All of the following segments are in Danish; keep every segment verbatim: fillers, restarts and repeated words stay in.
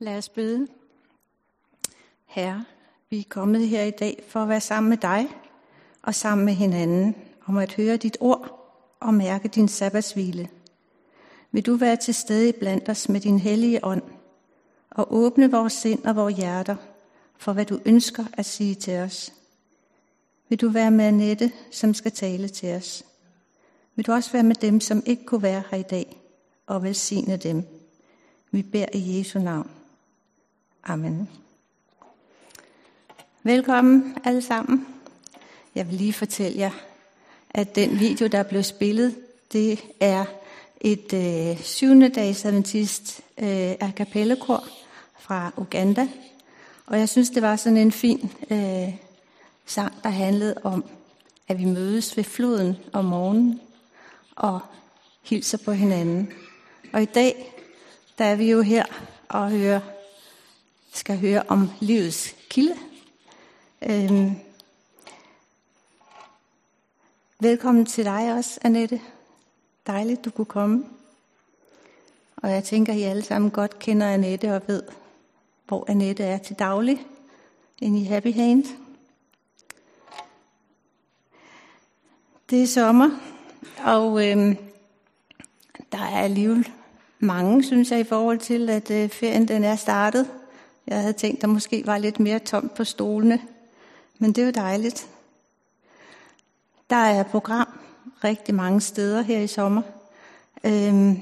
Lad os bede. Herre, vi er kommet her i dag for at være sammen med dig og sammen med hinanden, om at høre dit ord og mærke din sabbatshvile. Vil du være til stede blandt os med din hellige ånd og åbne vores sind og vores hjerter for, hvad du ønsker at sige til os. Vil du være med Annette, som skal tale til os. Vil du også være med dem, som ikke kunne være her i dag, og velsigne dem. Vi beder i Jesu navn. Amen. Velkommen alle sammen. Jeg vil lige fortælle jer, at den video, der blev spillet, det er et øh, syvende dags adventist øh, a cappella-kor fra Uganda. Og jeg synes, det var sådan en fin øh, sang, der handlede om, at vi mødes ved floden om morgenen og hilser på hinanden. Og i dag, der er vi jo her og hører, skal høre om livets kilde. Øhm. Velkommen til dig også, Annette. Dejligt, du kunne komme. Og jeg tænker, I alle sammen godt kender Annette og ved, hvor Annette er til daglig inde i Happy Hand. Det er sommer, og øhm, der er alligevel mange, synes jeg, i forhold til, at øh, ferien den er startet. Jeg havde tænkt, der måske var lidt mere tomt på stolene, men det er jo dejligt. Der er program rigtig mange steder her i sommer, øhm,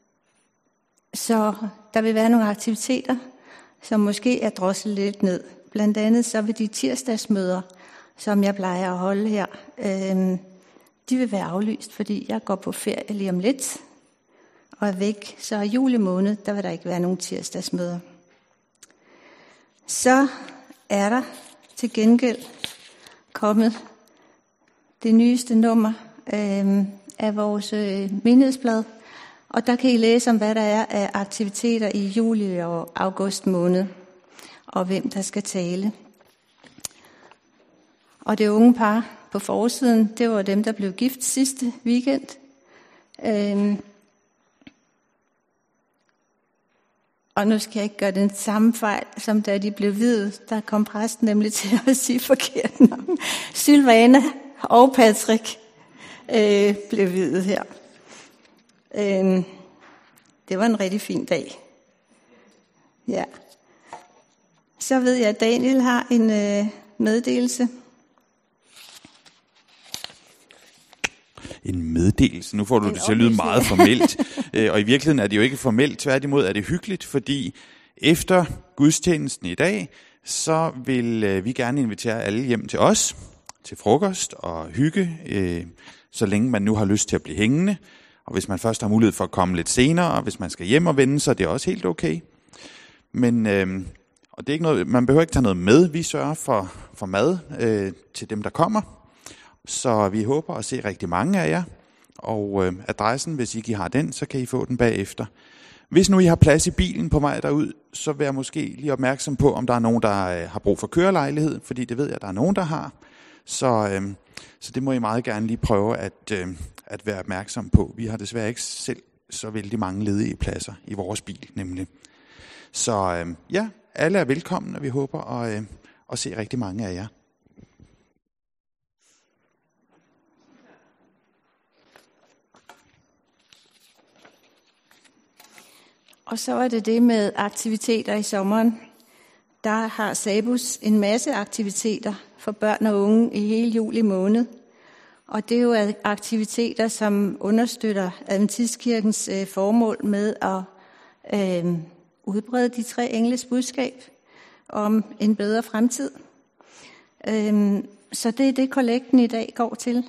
så der vil være nogle aktiviteter, som måske er drosset lidt ned. Blandt andet så vil de tirsdagsmøder, som jeg plejer at holde her, øhm, de vil være aflyst, fordi jeg går på ferie lige om lidt og er væk. Så i juli måned, der vil der ikke være nogen tirsdagsmøder. Så er der til gengæld kommet det nyeste nummer øh, af vores øh, menighedsblad. Og der kan I læse om, hvad der er af aktiviteter i juli og august måned, og hvem der skal tale. Og det unge par på forsiden, det var dem, der blev gift sidste weekend. Øh, Og nu skal jeg ikke gøre den samme fejl, som da de blev viet. Der kom præsten nemlig til at sige forkert navn. Sylvana og Patrick øh, blev viet her. Øh, det var en rigtig fin dag. Ja. Så ved jeg, at Daniel har en øh, meddelelse. En meddelelse. Nu får du en det til at lyde meget formelt. Og i virkeligheden er det jo ikke formelt. Tværtimod er det hyggeligt, fordi efter gudstjenesten i dag, så vil vi gerne invitere alle hjem til os, til frokost og hygge, så længe man nu har lyst til at blive hængende. Og hvis man først har mulighed for at komme lidt senere, og hvis man skal hjem og vende, så er det også helt okay. Men øh, og det er ikke noget, man behøver ikke tage noget med. Vi sørger for, for mad øh, til dem, der kommer. Så vi håber at se rigtig mange af jer, og øh, adressen, hvis I ikke har den, så kan I få den bagefter. Hvis nu I har plads i bilen på vej derud, så vær måske lige opmærksom på, om der er nogen, der øh, har brug for kørelejlighed, fordi det ved jeg, der er nogen, der har. Så, øh, så det må I meget gerne lige prøve at, øh, at være opmærksom på. Vi har desværre ikke selv så vældig mange ledige pladser i vores bil, nemlig. Så øh, ja, alle er velkomne, og vi håber at, øh, at se rigtig mange af jer. Og så er det det med aktiviteter i sommeren. Der har Sabus en masse aktiviteter for børn og unge i hele juli måned. Og det er jo aktiviteter, som understøtter Adventistkirkens øh, formål med at øh, udbrede de tre engles budskab om en bedre fremtid. Øh, så det er det, kollekten i dag går til.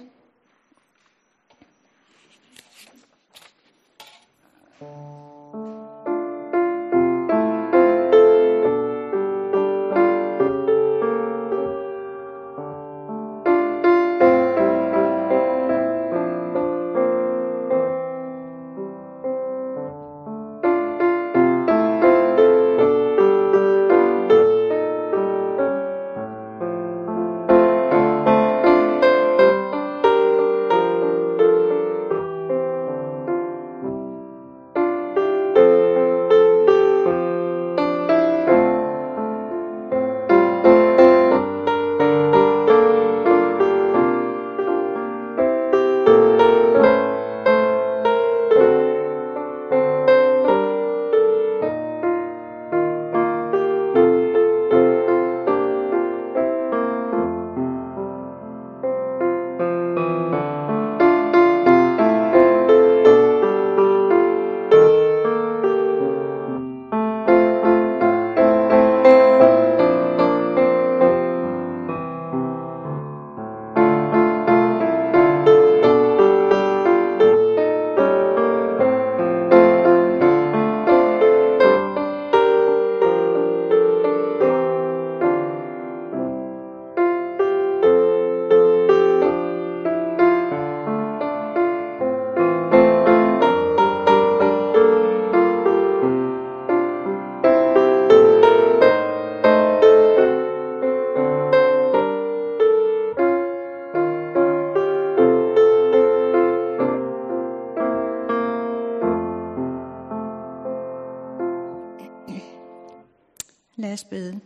Lad os bede.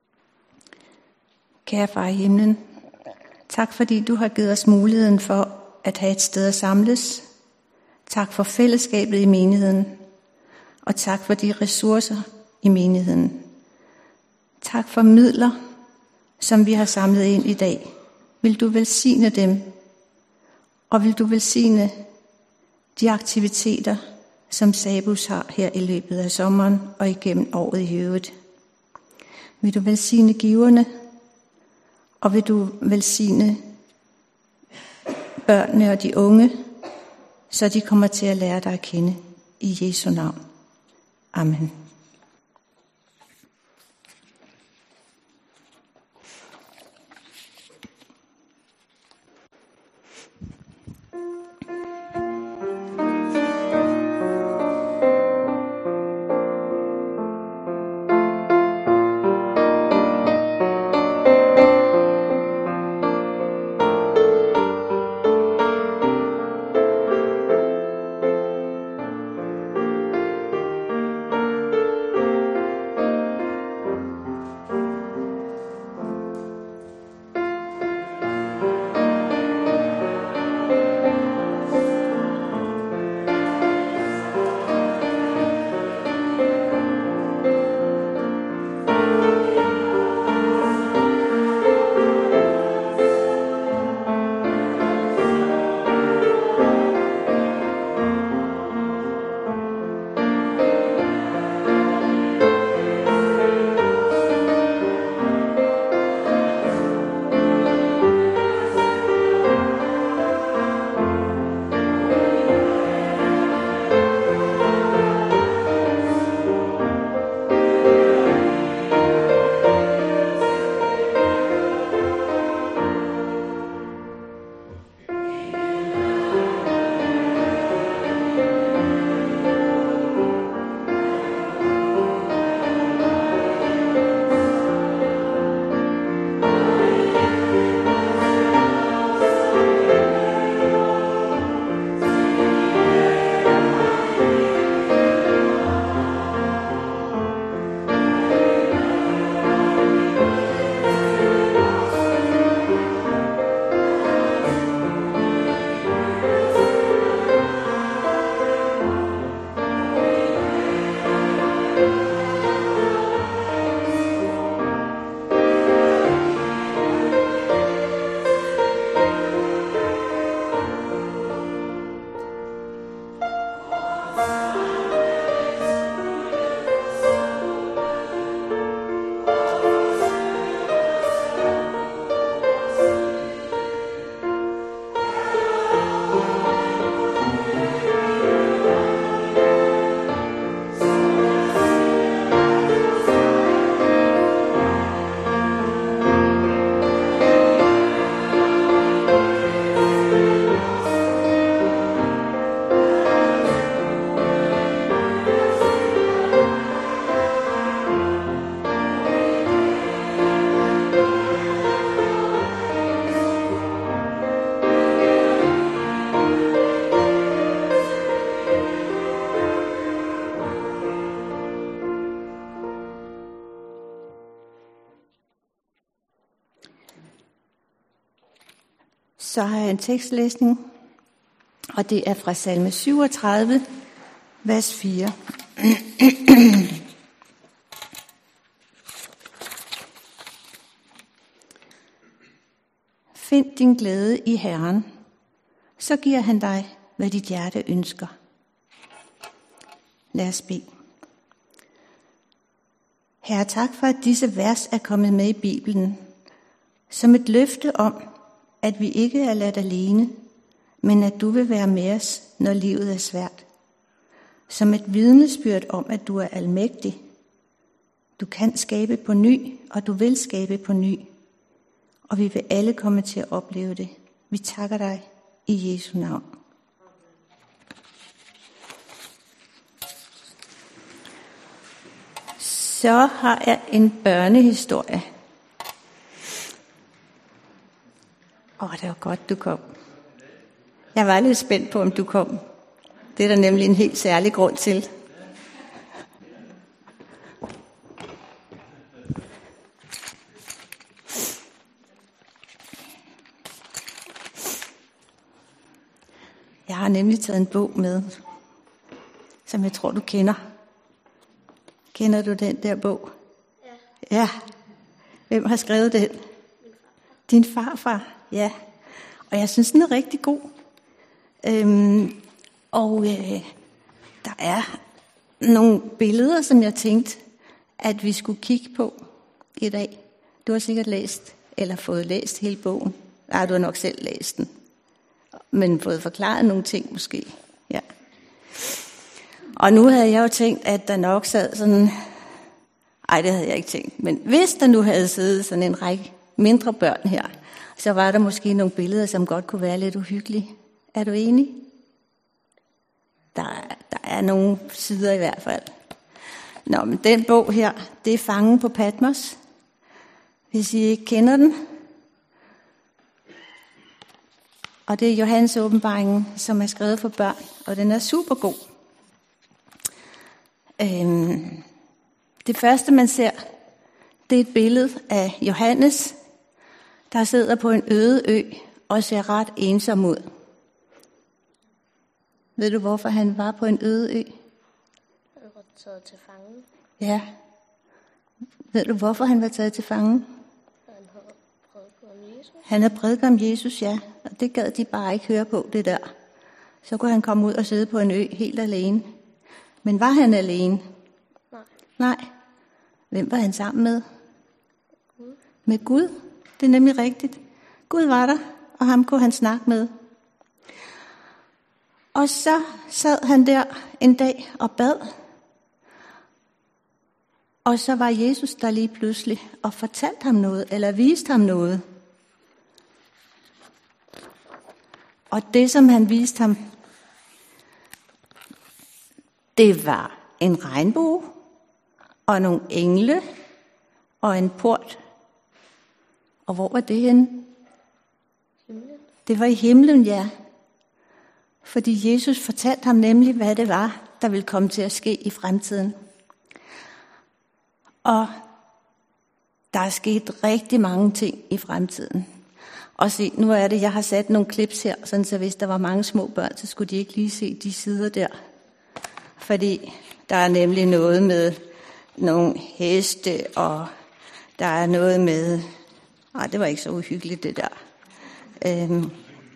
Kære far i himlen, tak fordi du har givet os muligheden for at have et sted at samles. Tak for fællesskabet i menigheden, og tak for de ressourcer i menigheden. Tak for midler, som vi har samlet ind i dag. Vil du velsigne dem, og vil du velsigne de aktiviteter, som Sabus har her i løbet af sommeren og igennem året i øvrigt. Vil du velsigne giverne, og vil du velsigne børnene og de unge, så de kommer til at lære dig at kende i Jesu navn. Amen. Så har jeg en tekstlæsning, og det er fra salme syvogtredive, vers fire. Find din glæde i Herren, så giver han dig, hvad dit hjerte ønsker. Lad os bede. Herre, tak for, at disse vers er kommet med i Bibelen, som et løfte om, at vi ikke er ladt alene, men at du vil være med os, når livet er svært. Som et vidnesbyrd om, at du er almægtig. Du kan skabe på ny, og du vil skabe på ny. Og vi vil alle komme til at opleve det. Vi takker dig i Jesu navn. Så har jeg en børnehistorie. Åh, det var godt, du kom. Jeg var lidt spændt på, om du kom. Det er der nemlig en helt særlig grund til. har nemlig taget en bog med, som jeg tror, du kender. Kender du den der bog? Ja. Ja. Hvem har skrevet den? Din farfar, ja. Og jeg synes, den er rigtig god. Øhm, og øh, der er nogle billeder, som jeg tænkte, at vi skulle kigge på i dag. Du har sikkert læst, eller fået læst hele bogen. Nej, du har nok selv læst den. Men fået forklaret nogle ting måske. Ja. Og nu havde jeg jo tænkt, at der nok sad sådan... Ej, det havde jeg ikke tænkt. Men hvis der nu havde siddet sådan en række mindre børn her, så var der måske nogle billeder, som godt kunne være lidt uhyggelige. Er du enig? Der er, der er nogle sider i hvert fald. Nå, men den bog her, det er Fangen på Patmos. Hvis I ikke kender den. Og det er Johannes åbenbaringen, som er skrevet for børn, og den er super god. Øhm, det første, man ser, det er et billede af Johannes, der sidder på en øde ø og ser ret ensom ud. Ved du, hvorfor han var på en øde ø? Han var taget til fange. Ja. Ved du, hvorfor han var taget til fange? Han havde prædiket om Jesus. Han havde prædiket om Jesus, ja. Og det gad de bare ikke høre på, det der. Så kunne han komme ud og sidde på en ø helt alene. Men var han alene? Nej. Nej. Hvem var han sammen med? Gud. Med Gud. Det er nemlig rigtigt. Gud var der, og ham kunne han snakke med. Og så sad han der en dag og bad. Og så var Jesus der lige pludselig og fortalte ham noget, eller viste ham noget. Og det, som han viste ham, det var en regnbue, og nogle engle, og en port. Og hvor var det henne? Himlen. Det var i himlen, ja. Fordi Jesus fortalte ham nemlig, hvad det var, der ville komme til at ske i fremtiden. Og der er sket rigtig mange ting i fremtiden. Og se, nu er det, jeg har sat nogle klips her, sådan så hvis der var mange små børn, så skulle de ikke lige se de sider der. Fordi der er nemlig noget med nogle heste, og der er noget med... Nej, det var ikke så uhyggeligt, det der. Øhm,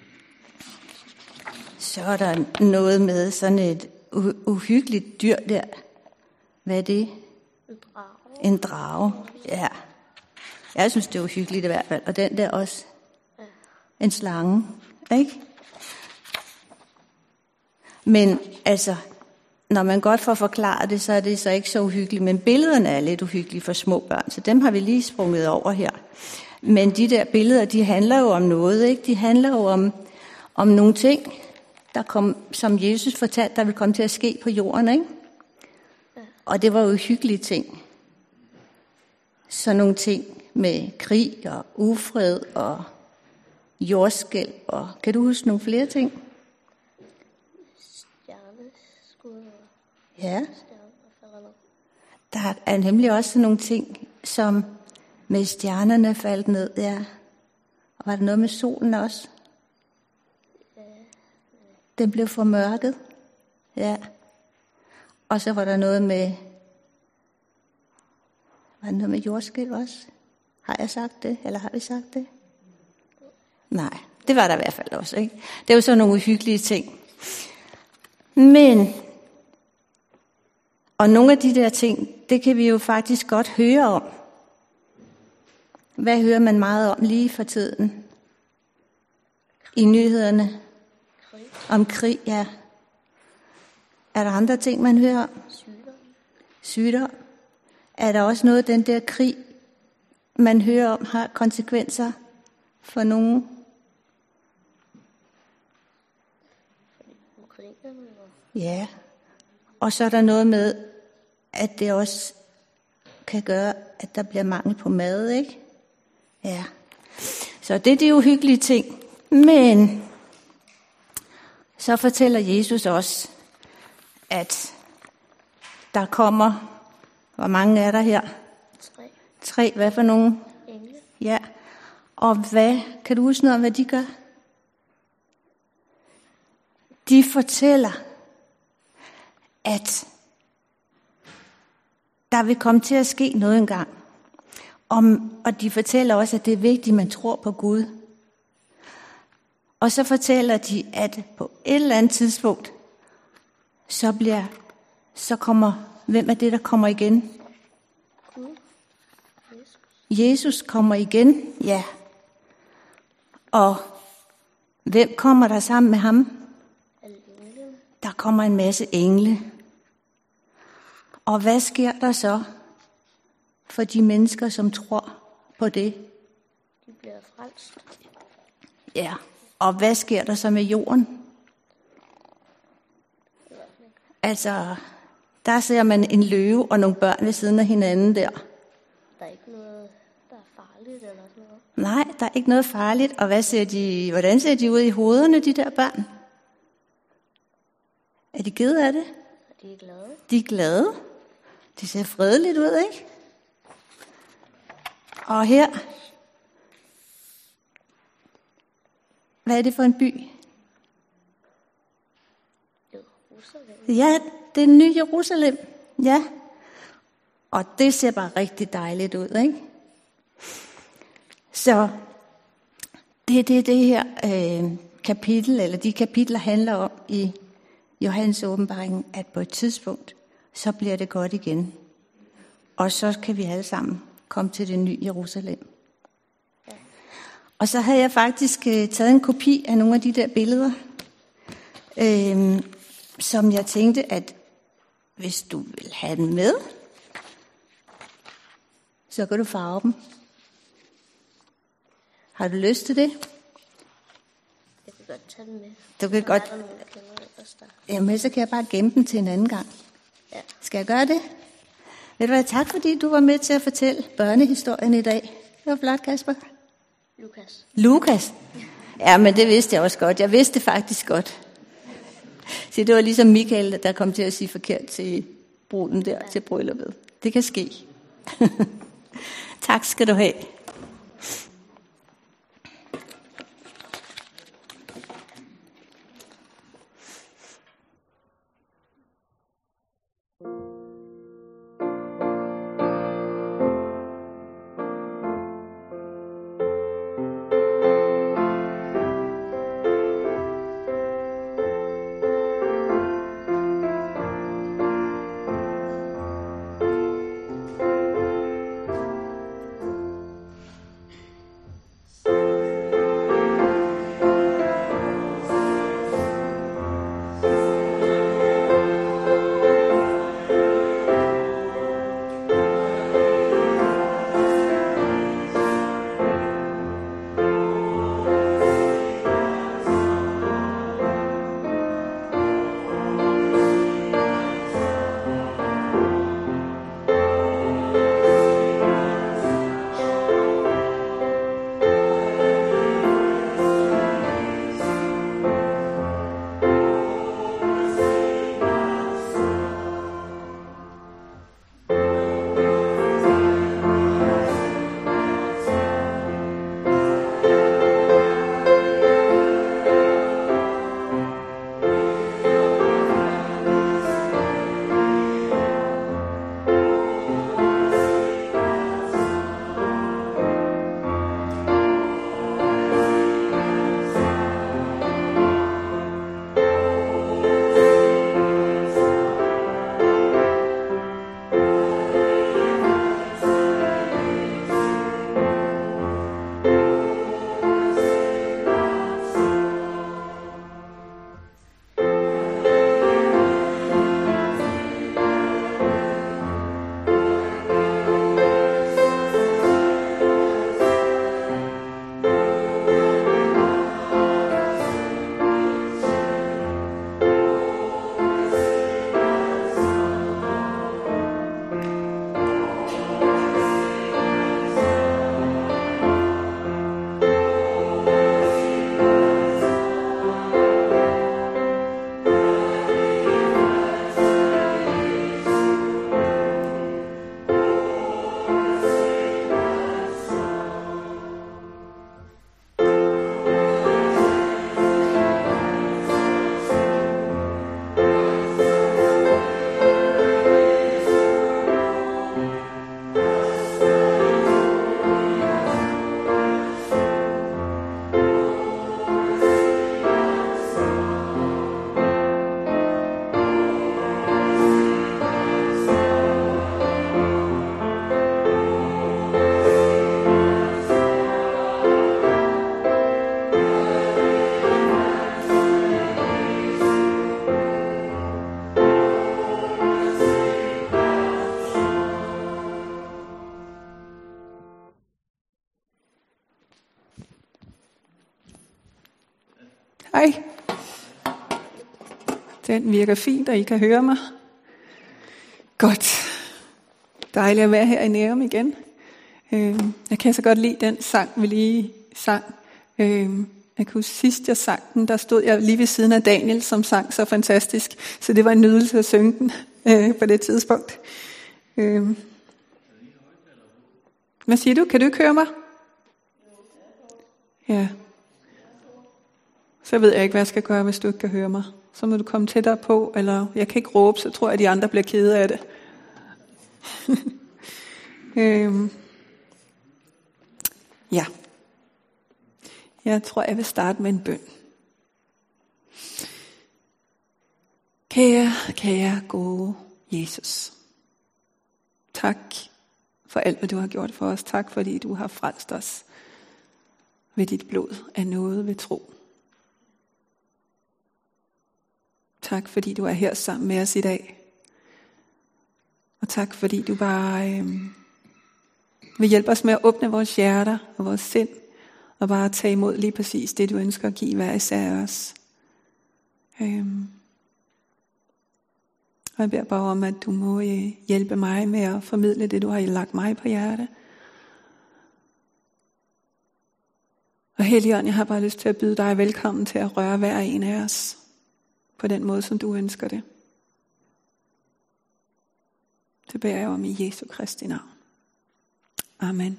så er der noget med sådan et u- uhyggeligt dyr der. Hvad er det? En drage. En drage, ja. Jeg synes, det er uhyggeligt i hvert fald. Og den der også. Ja. En slange, ikke? Men altså, når man godt får forklaret det, så er det så ikke så uhyggeligt. Men billederne er lidt uhyggelige for små børn, så dem har vi lige sprunget over her. Men de der billeder, de handler jo om noget, ikke? De handler jo om, om nogle ting, der kom, som Jesus fortalte, der ville komme til at ske på jorden, ikke? Ja. Og det var jo uhyggelige ting. Så nogle ting med krig og ufred og jordskælv. Og kan du huske nogle flere ting? Stjerneskud og Ja. stjerner, der falder ned. Der er nemlig også nogle ting, som med stjernerne faldt ned, ja. Og var der noget med solen også? Den blev formørket. Ja. Og så var der noget med... Var der noget med jordskælv også? Har jeg sagt det? Eller har vi sagt det? Nej, det var der i hvert fald også, ikke? Det er jo sådan nogle uhyggelige ting. Men... Og nogle af de der ting, det kan vi jo faktisk godt høre om. Hvad hører man meget om lige for tiden? I nyhederne? Krig. Om krig, ja. Er der andre ting, man hører om? Sygdom. Sygdom. Er der også noget af den der krig, man hører om, har konsekvenser for nogen? Ukrainerne. Og Ja. Og så er der noget med, at det også kan gøre, at der bliver mangel på mad, ikke? Ja. Så det er de uhyggelige ting. Men så fortæller Jesus også, at der kommer, hvor mange er der her? tre Tre, hvad for nogen? engle. Ja. Og hvad, kan du huske noget om, hvad de gør? de fortæller, at der vil komme til at ske noget engang. Om, og de fortæller også, at det er vigtigt, at man tror på Gud. Og så fortæller de, at på et eller andet tidspunkt, så bliver, så kommer, hvem er det, der kommer igen? Gud. Jesus. Jesus kommer igen, ja. Og hvem kommer der sammen med ham? Alle englene. Der kommer en masse engle. Og hvad sker der så for de mennesker, som tror på det? De bliver frelst. Ja. Og hvad sker der så med jorden? Altså, der ser man en løve og nogle børn ved siden af hinanden der. Der er ikke noget, der er farligt eller sådan noget. Nej, der er ikke noget farligt. Og hvad ser de, hvordan ser de ud i hovederne, de der børn? Er de kede af det? Og de er glade. De er glade. De ser fredeligt ud, ikke? Og her, hvad er det for en by? Jerusalem. Ja, det er Ny Jerusalem. Ja. Og det ser bare rigtig dejligt ud, ikke? Så det er det, det her øh, kapitel, eller de kapitler handler om i Johannes åbenbaring, at på et tidspunkt, så bliver det godt igen. Og så kan vi alle sammen komme til det nye Jerusalem. Ja. Og så havde jeg faktisk øh, taget en kopi af nogle af de der billeder, øh, som jeg tænkte, at hvis du vil have den med, så kan du farve dem. Har du lyst til det? Jeg kan godt tage den med. Du kan Så godt. er der nogen, jeg kender ellers der. Jamen, så kan jeg bare gemme den til en anden gang. Ja. Skal jeg gøre det? Ved du hvad, tak fordi du var med til at fortælle børnehistorien i dag. Det var flot, Kasper. Lukas. Lukas? Ja, men det vidste jeg også godt. Jeg vidste det faktisk godt. Så det var ligesom Michael, der kom til at sige forkert til bruden der, til brylluppet. Det kan ske. Tak skal du have. Hej. Den virker fint, og I kan høre mig. Godt. Dejligt at være her i Nærum igen. Jeg kan så godt lide den sang, vi lige sang. Jeg kan huske, sidst jeg sang den, der stod jeg lige ved siden af Daniel, som sang så fantastisk. Så det var en nydelse at synge den på det tidspunkt. Hvad siger du? Kan du ikke høre mig? Ja. Så ved jeg ikke, hvad jeg skal gøre, hvis du ikke kan høre mig. Så må du komme tættere på, eller jeg kan ikke råbe, så tror jeg, at de andre bliver kede af det. øhm. Ja. Jeg tror, jeg vil starte med en bøn. Kære, kære, gode Jesus. Tak for alt, hvad du har gjort for os. Tak, fordi du har frelst os ved dit blod af noget ved tro. Tak, fordi du er her sammen med os i dag. Og tak, fordi du bare øh, vil hjælpe os med at åbne vores hjerter og vores sind, og bare tage imod lige præcis det, du ønsker at give hver især af os. Øh. Og jeg beder bare om, at du må øh, hjælpe mig med at formidle det, du har lagt mig på hjerte. Og Helligånd, jeg har bare lyst til at byde dig velkommen til at røre hver en af os på den måde, som du ønsker det. Det beder jeg om i Jesu Kristi navn. Amen.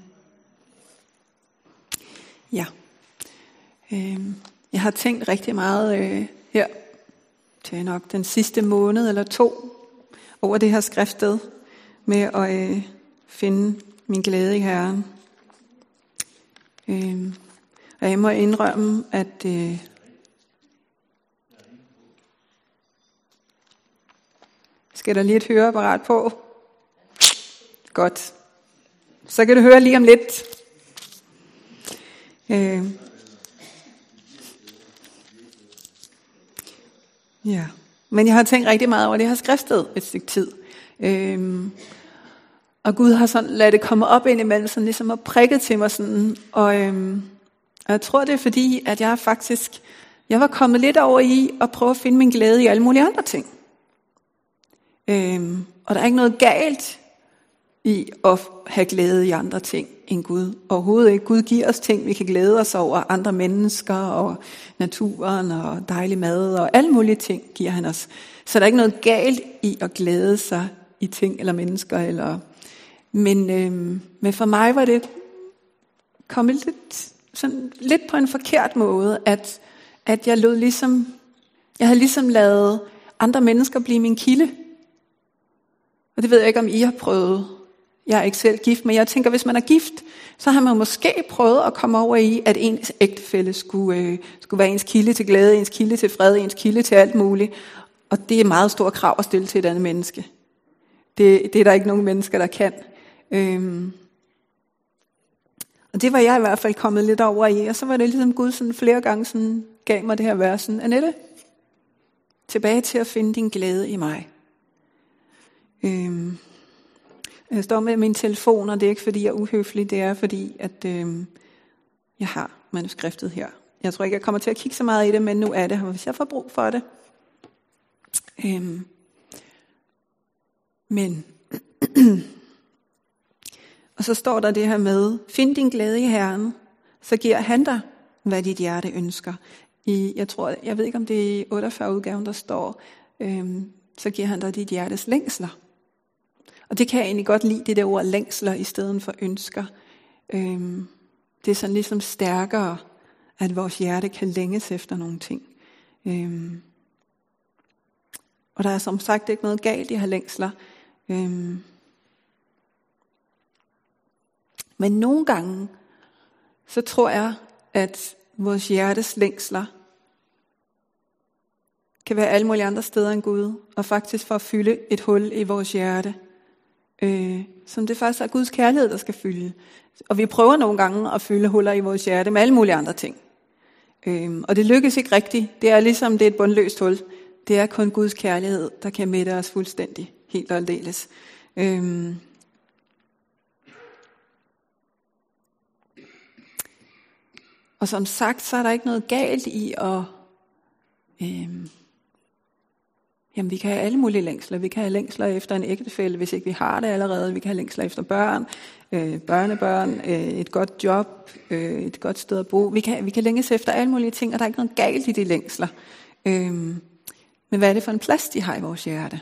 Ja. Øh, jeg har tænkt rigtig meget øh, her til nok den sidste måned eller to over det her skriftsted med at øh, finde min glæde i Herren. Øh, og jeg må indrømme, at øh, skal der lige et høreapparat på? Godt. Så kan du høre lige om lidt. Øh. Ja. Men jeg har tænkt rigtig meget over det her skriftsted et stykke tid. Øh. Og Gud har sådan ladet det komme op ind imellem, sådan ligesom og prikket til mig sådan. Og, øh. og jeg tror det er fordi, at jeg faktisk, jeg var kommet lidt over i at prøve at finde min glæde i alle mulige andre ting. Øhm, og der er ikke noget galt i at have glæde i andre ting end Gud. Overhovedet ikke. Gud giver os ting, vi kan glæde os over. Andre mennesker og naturen og dejlig mad og alle mulige ting giver han os. Så der er ikke noget galt i at glæde sig i ting eller mennesker. Eller... Men, øhm, men for mig var det kommet lidt, sådan, lidt på en forkert måde, at, at jeg lod ligesom, jeg havde ligesom ladet andre mennesker blive min kilde. Og det ved jeg ikke, om I har prøvet. Jeg er ikke selv gift, men jeg tænker, hvis man er gift, så har man måske prøvet at komme over i, at ens ægtefælle skulle, øh, skulle være ens kilde til glæde, ens kilde til fred, ens kilde til alt muligt. Og det er meget stort krav at stille til et andet menneske. Det, det er der ikke nogen mennesker, der kan. Øhm. Og det var jeg i hvert fald kommet lidt over i. Og så var det ligesom Gud sådan flere gange sådan, gav mig det her vers. Annette, tilbage til at finde din glæde i mig. Øhm, jeg står med min telefon, og det er ikke fordi jeg er uhøflig, det er fordi at øhm, jeg har manuskriptet her. Jeg tror ikke jeg kommer til at kigge så meget i det, men nu er det her, hvis jeg får brug for det. Øhm, men og så står der det her med: find din glæde i Herren, så giver han dig, hvad dit hjerte ønsker. I, jeg tror, jeg ved ikke om det er i otteogfyrre udgaven der står, øhm, så giver han dig dit hjertes længsler. Og det kan jeg egentlig godt lide, det der ord længsler i stedet for ønsker. Øhm, det er sådan ligesom stærkere, at vores hjerte kan længes efter nogle ting. Øhm, og der er som sagt ikke noget galt i at have længsler. Øhm, men nogle gange, så tror jeg, at vores hjertes længsler kan være alle mulige andre steder end Gud, og faktisk for at fylde et hul i vores hjerte, øh, som det faktisk er Guds kærlighed, der skal fylde. Og vi prøver nogle gange at fylde huller i vores hjerte med alle mulige andre ting. Øh, og det lykkes ikke rigtigt. Det er ligesom det er et bundløst hul. Det er kun Guds kærlighed, der kan mætte os fuldstændig, helt og aldeles. Øh, og som sagt, så er der ikke noget galt i at Øhm, jamen, vi kan have alle mulige længsler. Vi kan have længsler efter en ægtefælle, hvis ikke vi har det allerede. Vi kan have længsler efter børn, øh, børnebørn, øh, et godt job, øh, et godt sted at bo. Vi kan, vi kan længes efter alle mulige ting, og der er ikke noget galt i de længsler. Øhm, men hvad er det for en plads, de har i vores hjerte?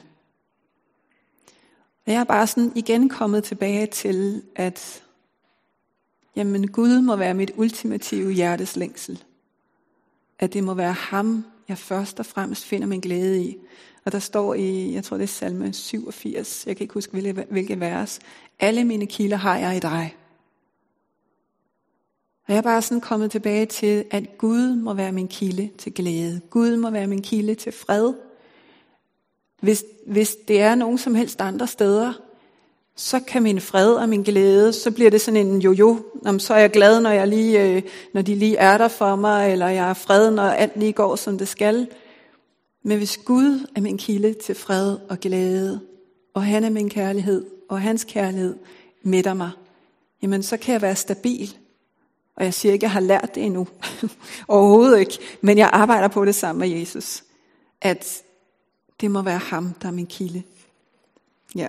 Jeg er bare sådan igen kommet tilbage til, at jamen, Gud må være mit ultimative hjertes længsel. At det må være ham, jeg først og fremmest finder min glæde i. Og der står i, jeg tror det er salme syvogfirs, jeg kan ikke huske hvilke, hvilke vers, alle mine kilder har jeg i dig. Og jeg er bare sådan kommet tilbage til, at Gud må være min kilde til glæde. Gud må være min kilde til fred. Hvis, hvis det er nogen som helst andre steder, så kan min fred og min glæde, så bliver det sådan en jojo. Jamen, så er jeg glad, når, jeg lige, når de lige er der for mig, eller jeg er fred, når alt lige går, som det skal. Men hvis Gud er min kilde til fred og glæde, og han er min kærlighed, og hans kærlighed mætter mig, jamen så kan jeg være stabil. Og jeg siger ikke, at jeg har lært det endnu. Overhovedet ikke. Men jeg arbejder på det sammen med Jesus. At det må være ham, der er min kilde. Ja.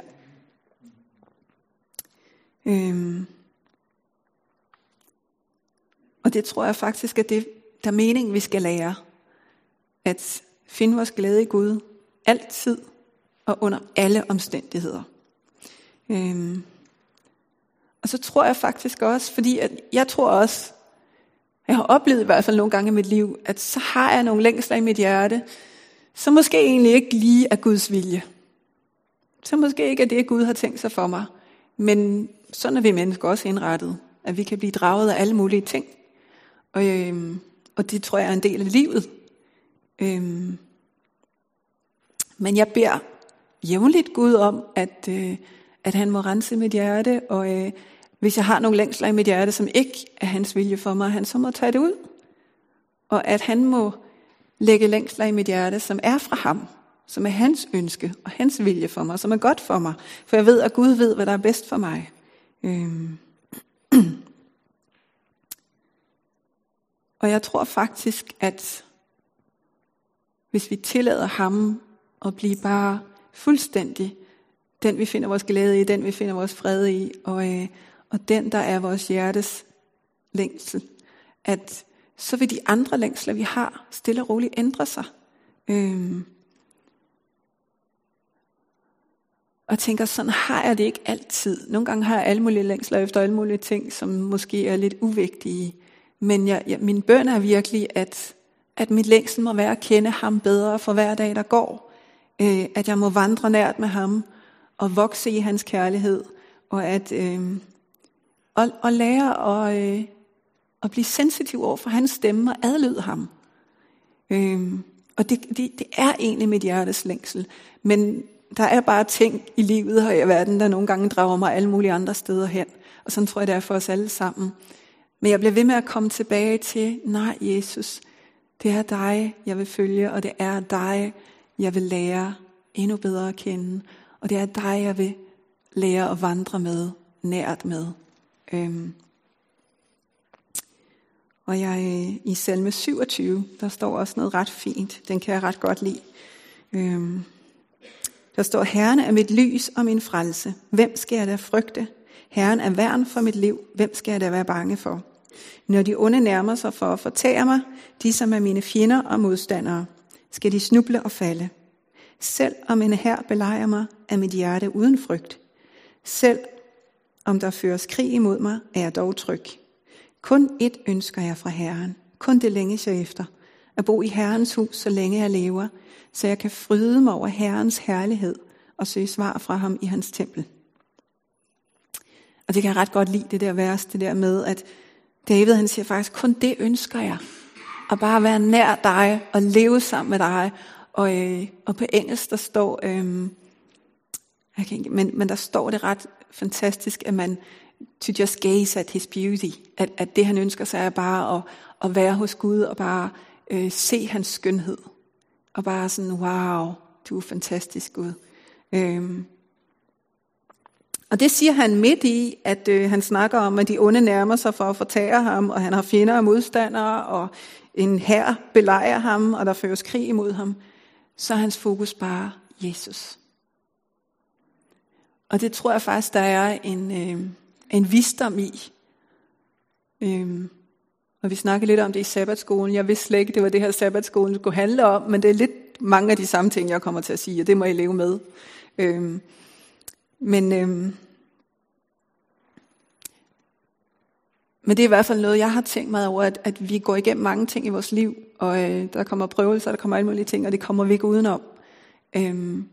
Øhm. Og det tror jeg faktisk, at det der er meningen, vi skal lære. At finde vores glæde i Gud. Altid og under alle omstændigheder. Øhm. Og så tror jeg faktisk også, fordi at jeg tror også, jeg har oplevet i hvert fald nogle gange i mit liv, at så har jeg nogle længsler i mit hjerte, så måske egentlig ikke lige er Guds vilje. Så måske ikke er det, Gud har tænkt sig for mig. Men sådan er vi mennesker også indrettet, at vi kan blive draget af alle mulige ting. Og, øhm, og det tror jeg er en del af livet. Øhm, men jeg beder jævnligt Gud om, at, øh, at han må rense mit hjerte, og øh, hvis jeg har nogle længsler i mit hjerte, som ikke er hans vilje for mig, han så må tage det ud. Og at han må lægge længsler i mit hjerte, som er fra ham, som er hans ønske og hans vilje for mig, som er godt for mig. For jeg ved, at Gud ved, hvad der er bedst for mig. Øhm. Og jeg tror faktisk, at hvis vi tillader ham at blive bare fuldstændig den, vi finder vores glæde i, den, vi finder vores fred i, og, øh, og den, der er vores hjertes længsel, at så vil de andre længsler, vi har, stille og roligt ændre sig. Øhm. Og tænker, sådan har jeg det ikke altid. Nogle gange har jeg alle mulige længsler efter alle mulige ting, som måske er lidt uvigtige. Men jeg, jeg, min bøn er virkelig, at, at mit længsel må være at kende ham bedre for hver dag, der går. Øh, at jeg må vandre nært med ham og vokse i hans kærlighed. Og at øh, og, og lære at, øh, at blive sensitiv over for hans stemme og adlyde ham. Øh, og det, det, det er egentlig mit hjertes længsel. Men der er bare ting i livet og i verden, der nogle gange drager mig alle mulige andre steder hen. Og sådan tror jeg, det er for os alle sammen. Men jeg bliver ved med at komme tilbage til, nej Jesus, det er dig, jeg vil følge, og det er dig, jeg vil lære endnu bedre at kende. Og det er dig, jeg vil lære at vandre med, nært med. Øhm. Og jeg i salme syvogtyve, der står også noget ret fint. Den kan jeg ret godt lide. Øhm. Der står, Herren er mit lys og min frelse. Hvem skal jeg da frygte? Herren er værn for mit liv. Hvem skal jeg da være bange for? Når de onde nærmer sig for at fortære mig, de som er mine fjender og modstandere, skal de snuble og falde. Selv om en hær belejrer mig, er mit hjerte uden frygt. Selv om der føres krig imod mig, er jeg dog tryg. Kun ét ønsker jeg fra Herren. Kun det længes jeg efter. At bo i Herrens hus, så længe jeg lever, så jeg kan fryde mig over Herrens herlighed og søge svar fra ham i hans tempel. Og det kan jeg ret godt lide, det der vers, det der med, at David han siger faktisk, kun det ønsker jeg. At bare være nær dig og leve sammen med dig. Og, øh, og på engelsk der står, øh, jeg kan ikke, men, men der står det ret fantastisk, at man to just gaze at his beauty. At, at det han ønsker sig er bare at, at være hos Gud og bare øh, se hans skønhed. Og bare sådan, wow, du er fantastisk Gud. Øhm. Og det siger han midt i, at øh, han snakker om, at de onde nærmer sig for at fortære ham, og han har fjender og modstandere, og en hær belejrer ham, og der føres krig imod ham, så er hans fokus bare Jesus. Og det tror jeg faktisk, der er en, øh, en visdom i. Øhm, og vi snakkede lidt om det i sabbatskolen. Jeg vidste slet ikke, det var det her sabbatskolen skulle handle om, men det er lidt mange af de samme ting, jeg kommer til at sige, og det må I leve med. Øhm, men, øhm, men det er i hvert fald noget, jeg har tænkt mig over, at, at vi går igennem mange ting i vores liv, og øh, der kommer prøvelser, der kommer alle mulige ting, og det kommer vi ikke udenom. Øhm,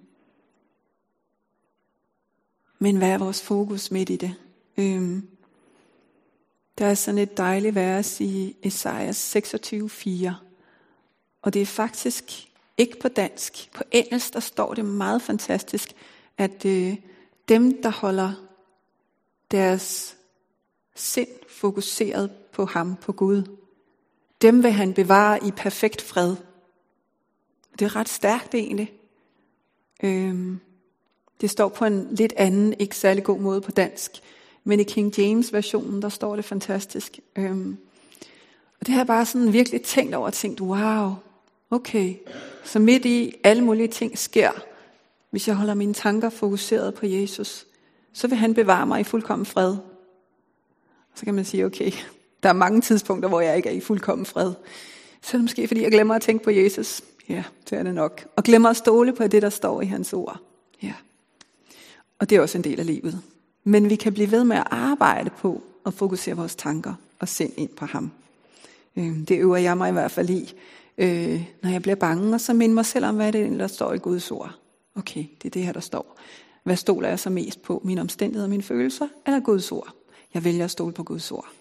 men hvad er vores fokus midt i det? Øhm, Der er sådan et dejligt vers i Esajas seksogtyve fire. Og det er faktisk ikke på dansk. På engelsk der står det meget fantastisk, at øh, dem, der holder deres sind fokuseret på ham, på Gud, dem vil han bevare i perfekt fred. Det er ret stærkt egentlig. Øhm, det står på en lidt anden, ikke særlig god måde på dansk. Men i King James versionen, der står det fantastisk. Øhm, og det har jeg bare sådan virkelig tænkt over og tænkt, wow, okay. Så midt i alle mulige ting sker, hvis jeg holder mine tanker fokuseret på Jesus, så vil han bevare mig i fuldkommen fred. Så kan man sige, okay, der er mange tidspunkter, hvor jeg ikke er i fuldkommen fred. Så er det måske, fordi jeg glemmer at tænke på Jesus. Ja, det er det nok. Og glemmer at stole på det, der står i hans ord. Ja. Og det er også en del af livet. Men vi kan blive ved med at arbejde på at fokusere vores tanker og sind ind på ham. Det øver jeg mig i hvert fald i, når jeg bliver bange, og så minder mig selv om, hvad det er, der står i Guds ord. Okay, det er det her, der står. Hvad stoler jeg så mest på? Mine omstændigheder og mine følelser, eller Guds ord? Jeg vælger at stole på Guds ord.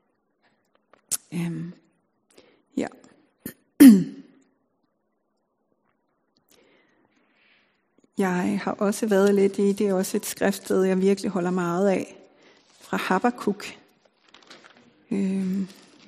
Øhm, ja. Jeg har også været lidt i, det er også et skriftsted, jeg virkelig holder meget af, fra Habakuk. Øhm,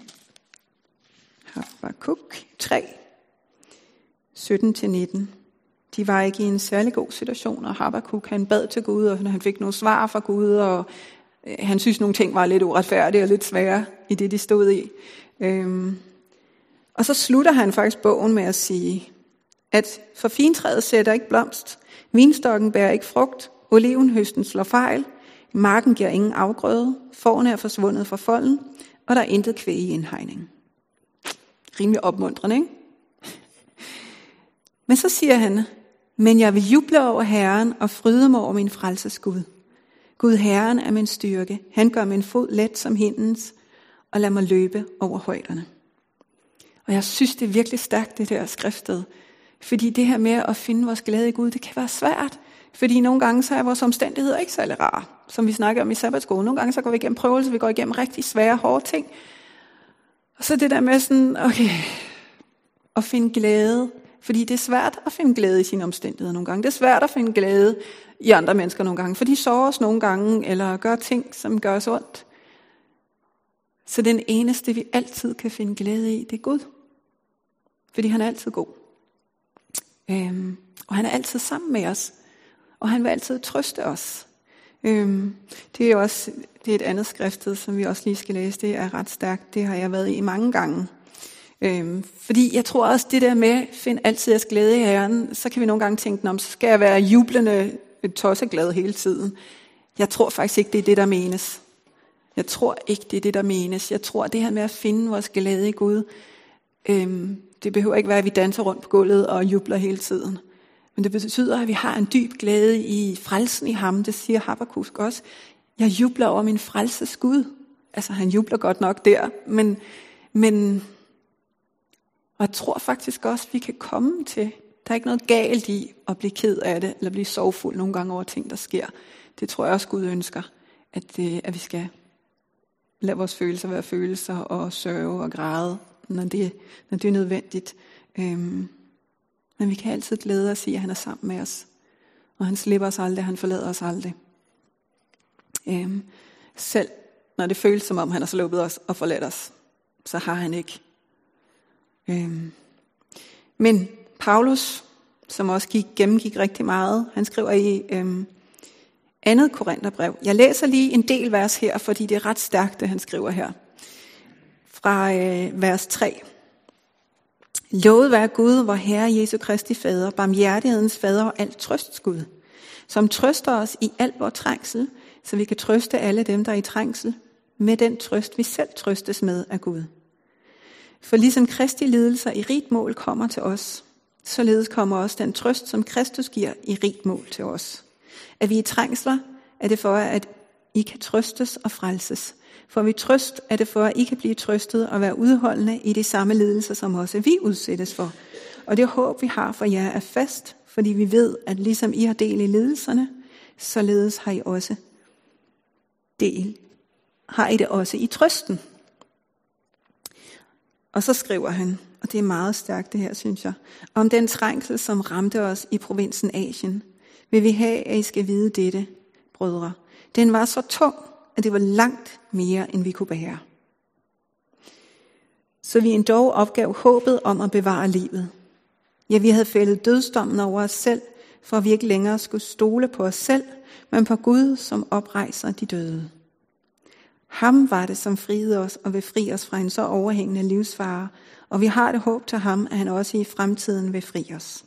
Habakuk tre, sytten til nitten. De var ikke i en særlig god situation, og Habakuk han bad til Gud, og han fik nogle svar fra Gud, og han synes nogle ting var lidt uretfærdige og lidt svære i det, de stod i. Øhm, og så slutter han faktisk bogen med at sige, at for fintræet sætter ikke blomst, vinstokken bærer ikke frugt, olivenhøsten slår fejl, marken giver ingen afgrøde, fårene er forsvundet fra folden, og der er intet kvæg i indhegningen. Rimelig opmuntrende, ikke? Men så siger han, men jeg vil juble over Herren og fryde mig over min frelses Gud. Gud Herren er min styrke, han gør min fod let som hindens, og lader mig løbe over højderne. Og jeg synes, det er virkelig stærkt, det der skriftsted. Fordi det her med at finde vores glæde i Gud, det kan være svært. Fordi nogle gange så er vores omstændigheder ikke særlig rare. Som vi snakker om i sabbatskolen. Nogle gange så går vi igennem prøvelser, vi går igennem rigtig svære, hårde ting. Og så det der med sådan, okay, at finde glæde. Fordi det er svært at finde glæde i sine omstændigheder nogle gange. Det er svært at finde glæde i andre mennesker nogle gange. For de sårer os nogle gange, eller gør ting, som gør os ondt. Så den eneste, vi altid kan finde glæde i, det er Gud. Fordi han er altid god. Øhm, og han er altid sammen med os. Og han vil altid trøste os. Øhm, det er også det er et andet skriftsted, som vi også lige skal læse. Det er ret stærkt. Det har jeg været i mange gange. Øhm, fordi jeg tror også, det der med, find altid jeres glæde i Herren, så kan vi nogle gange tænke, om så skal jeg være jublende, tosseglad hele tiden. Jeg tror faktisk ikke, det er det, der menes. Jeg tror ikke, det er det, der menes. Jeg tror, det her med at finde vores glæde i Gud, øhm, det behøver ikke være, at vi danser rundt på gulvet og jubler hele tiden. Men det betyder, at vi har en dyb glæde i frelsen i ham. Det siger Habakuk også. Jeg jubler over min frelses Gud. Altså, han jubler godt nok der. Men, men og jeg tror faktisk også, at vi kan komme til. Der er ikke noget galt i at blive ked af det, eller blive sorgfuld nogle gange over ting, der sker. Det tror jeg også, Gud ønsker, at, at vi skal lade vores følelser være følelser og sørge og græde, når det, når det er nødvendigt. Øhm, men vi kan altid glæde os i, at han er sammen med os. Og han slipper os aldrig, han forlader os aldrig. Øhm, selv når det føles som om, han har sluppet os og forladt os, så har han ikke. Øhm, men Paulus, som også gik, gennemgik rigtig meget, han skriver i øhm, andet Korintherbrev. Jeg læser lige en del vers her, fordi det er ret stærkt, det han skriver her. Fra øh, vers tre. Lovet være Gud, vor Herre Jesu Kristi Fader, barmhjertighedens Fader og alt trøsts Gud, som trøster os i al vor trængsel, så vi kan trøste alle dem, der er i trængsel, med den trøst, vi selv trøstes med af Gud. For ligesom Kristi lidelser i rigt mål kommer til os, således kommer også den trøst, som Kristus giver i rigt mål til os. At vi er i trængsler, er det for, at I kan trøstes og frelses. For vi trøst, er det for, at I kan blive trøstet og være udholdende i de samme lidelser, som også vi udsættes for. Og det håb, vi har for jer, er fast, fordi vi ved, at ligesom I har del i lidelserne, således har I også del. Har I det også i trøsten. Og så skriver han, og det er meget stærkt det her, synes jeg, om den trængsel, som ramte os i provinsen Asien, vil vi have, at I skal vide dette, brødre. Den var så tung, at det var langt mere, end vi kunne bære. Så vi endog opgav håbet om at bevare livet. Ja, vi havde fældet dødsdommen over os selv, for at vi ikke længere skulle stole på os selv, men på Gud, som oprejser de døde. Ham var det, som friede os og vil fri os fra en så overhængende livsfare, og vi har det håb til ham, at han også i fremtiden vil fri os.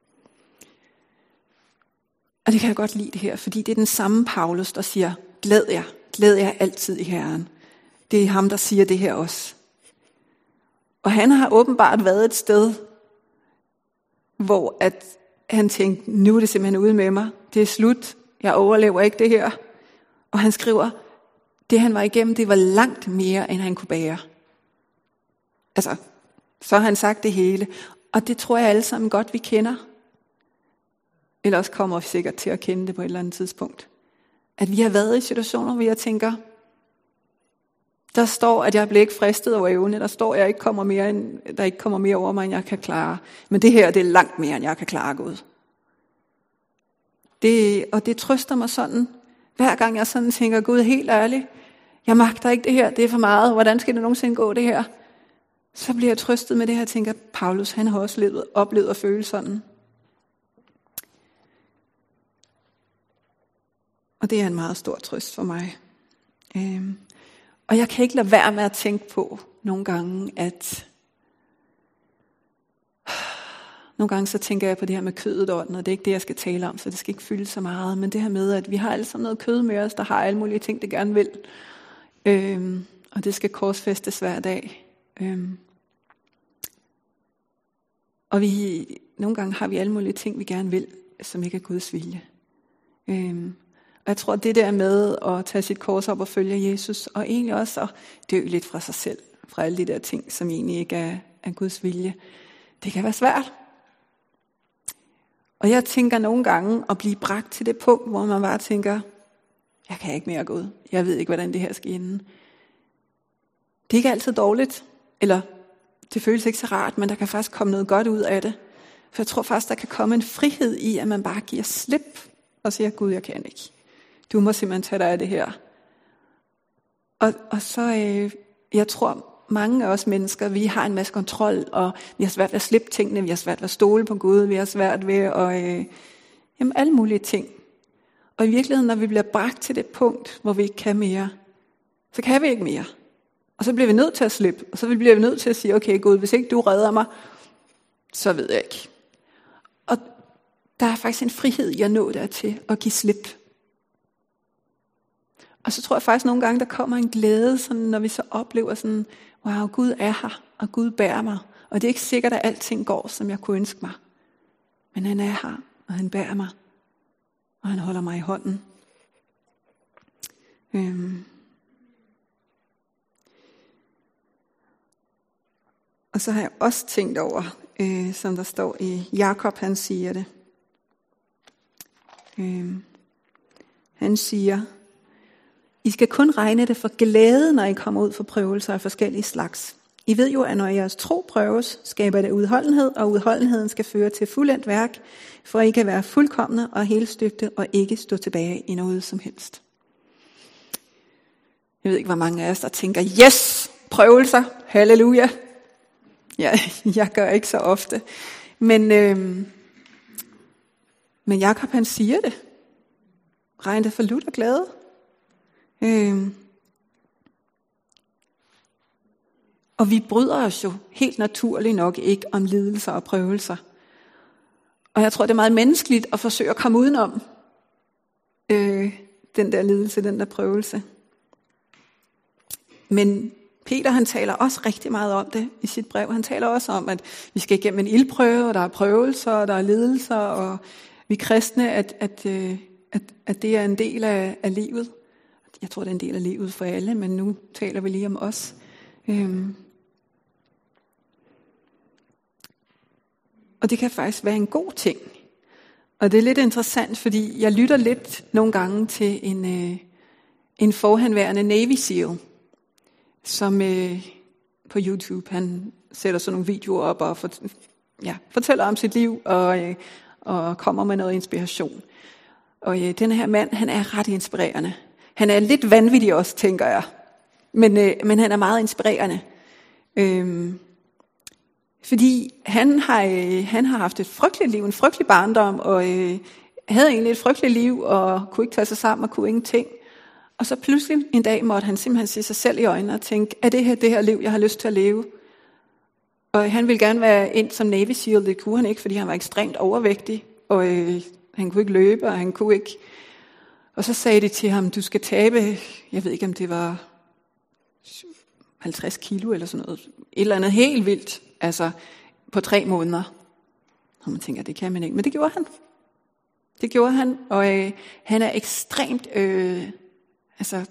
Og det kan jeg godt lide det her, fordi det er den samme Paulus, der siger, glæd jer, glæd jer altid i Herren. Det er ham, der siger det her også. Og han har åbenbart været et sted, hvor at han tænkte, nu er det simpelthen ude med mig, det er slut, jeg overlever ikke det her. Og han skriver, det han var igennem, det var langt mere, end han kunne bære. Altså, så har han sagt det hele. Og det tror jeg alle sammen godt, vi kender. Ellers kommer vi sikkert til at kende det på et eller andet tidspunkt. At vi har været i situationer, hvor jeg tænker, der står, at jeg bliver ikke fristet over evne. Der står, at jeg ikke kommer mere, end, der ikke kommer mere over mig, end jeg kan klare. Men det her, det er langt mere, end jeg kan klare, Gud. Det, og det trøster mig sådan, hver gang jeg sådan tænker, Gud, helt ærligt, jeg magter ikke det her, det er for meget, hvordan skal det nogensinde gå det her? Så bliver jeg trøstet med det her, og tænker, Paulus, han har også levet, oplevet at føle sådan. Og det er en meget stor trøst for mig. Øhm, og jeg kan ikke lade være med at tænke på nogle gange, at nogle gange så tænker jeg på det her med kødet og ånden, og det er ikke det, jeg skal tale om, så det skal ikke fylde så meget. Men det her med, at vi har alle sammen noget kød med os, der har alle mulige ting, det gerne vil. Øhm, og det skal korsfæstes hver dag. Øhm, og vi, nogle gange har vi alle mulige ting, vi gerne vil, som ikke er Guds vilje. Øhm, og jeg tror, det der med at tage sit kors op og følge Jesus, og egentlig også at dø lidt fra sig selv, fra alle de der ting, som egentlig ikke er, er Guds vilje, det kan være svært. Og jeg tænker nogle gange at blive bragt til det punkt, hvor man bare tænker, jeg kan ikke mere Gud. Jeg ved ikke, hvordan det her skal ende. Det er ikke altid dårligt, eller det føles ikke så rart, men der kan faktisk komme noget godt ud af det. For jeg tror faktisk, der kan komme en frihed i, at man bare giver slip og siger, Gud, jeg kan ikke. Du må simpelthen tage dig af det her. Og, og så, øh, jeg tror, mange af os mennesker, vi har en masse kontrol, og vi har svært ved at slippe tingene, vi har svært ved at stole på Gud, vi har svært ved at, øh, jamen alle mulige ting. Og i virkeligheden, når vi bliver bragt til det punkt, hvor vi ikke kan mere, så kan vi ikke mere. Og så bliver vi nødt til at slippe, og så bliver vi nødt til at sige, okay Gud, hvis ikke du redder mig, så ved jeg ikke. Og der er faktisk en frihed i at nå dertil at give slip. Og så tror jeg faktisk nogle gange, der kommer en glæde, sådan, når vi så oplever sådan, wow, Gud er her, og Gud bærer mig. Og det er ikke sikkert, at alting går, som jeg kunne ønske mig. Men han er her, og han bærer mig. Og han holder mig i hånden. Øhm. Og så har jeg også tænkt over, øh, som der står i Jakob, han siger det. Øhm. Han siger, I skal kun regne det for glæde, når I kommer ud for prøvelser af forskellige slags. I ved jo, at når jeres tro prøves, skaber det udholdenhed, og udholdenheden skal føre til fuldendt værk, for I kan være fuldkomne og helstøbte og ikke stå tilbage i noget som helst. Jeg ved ikke, hvor mange af os, der tænker, yes, prøvelser, halleluja. Ja, jeg gør ikke så ofte. Men, øhm, men Jakob, han siger det. Regn det for lutter og glæde. Øhm. Og vi bryder os jo helt naturligt nok ikke om lidelser og prøvelser. Og jeg tror, det er meget menneskeligt at forsøge at komme udenom øh, den der lidelse, den der prøvelse. Men Peter, han taler også rigtig meget om det i sit brev. Han taler også om, at vi skal igennem en ildprøve, og der er prøvelser, og der er lidelser, og vi kristne, at, at, at, at det er en del af, af livet. Jeg tror, det er en del af livet for alle, men nu taler vi lige om os. Øhm. Og det kan faktisk være en god ting. Og det er lidt interessant, fordi jeg lytter lidt nogle gange til en, øh, en forhenværende Navy SEAL, som øh, på YouTube, han sætter sådan nogle videoer op og fort, ja, fortæller om sit liv og, øh, og kommer med noget inspiration. Og øh, den her mand, han er ret inspirerende. Han er lidt vanvittig også, tænker jeg. Men, øh, men han er meget inspirerende. Øhm, fordi han har, øh, han har haft et frygteligt liv, en frygtelig barndom, og øh, havde egentlig et frygteligt liv, og kunne ikke tage sig sammen og kunne ingenting. Og så pludselig en dag måtte han simpelthen se sig selv i øjnene og tænke, er det her det her liv, jeg har lyst til at leve? Og han ville gerne være ind som Navy SEAL, det kunne han ikke, fordi han var ekstremt overvægtig, og øh, han kunne ikke løbe, og han kunne ikke. Og så sagde de til ham, du skal tabe, jeg ved ikke om det var halvtreds kilo eller sådan noget, et eller andet helt vildt, altså på tre måneder. Og man tænker, det kan man ikke, men det gjorde han. Det gjorde han, og øh, han er ekstremt, øh, altså,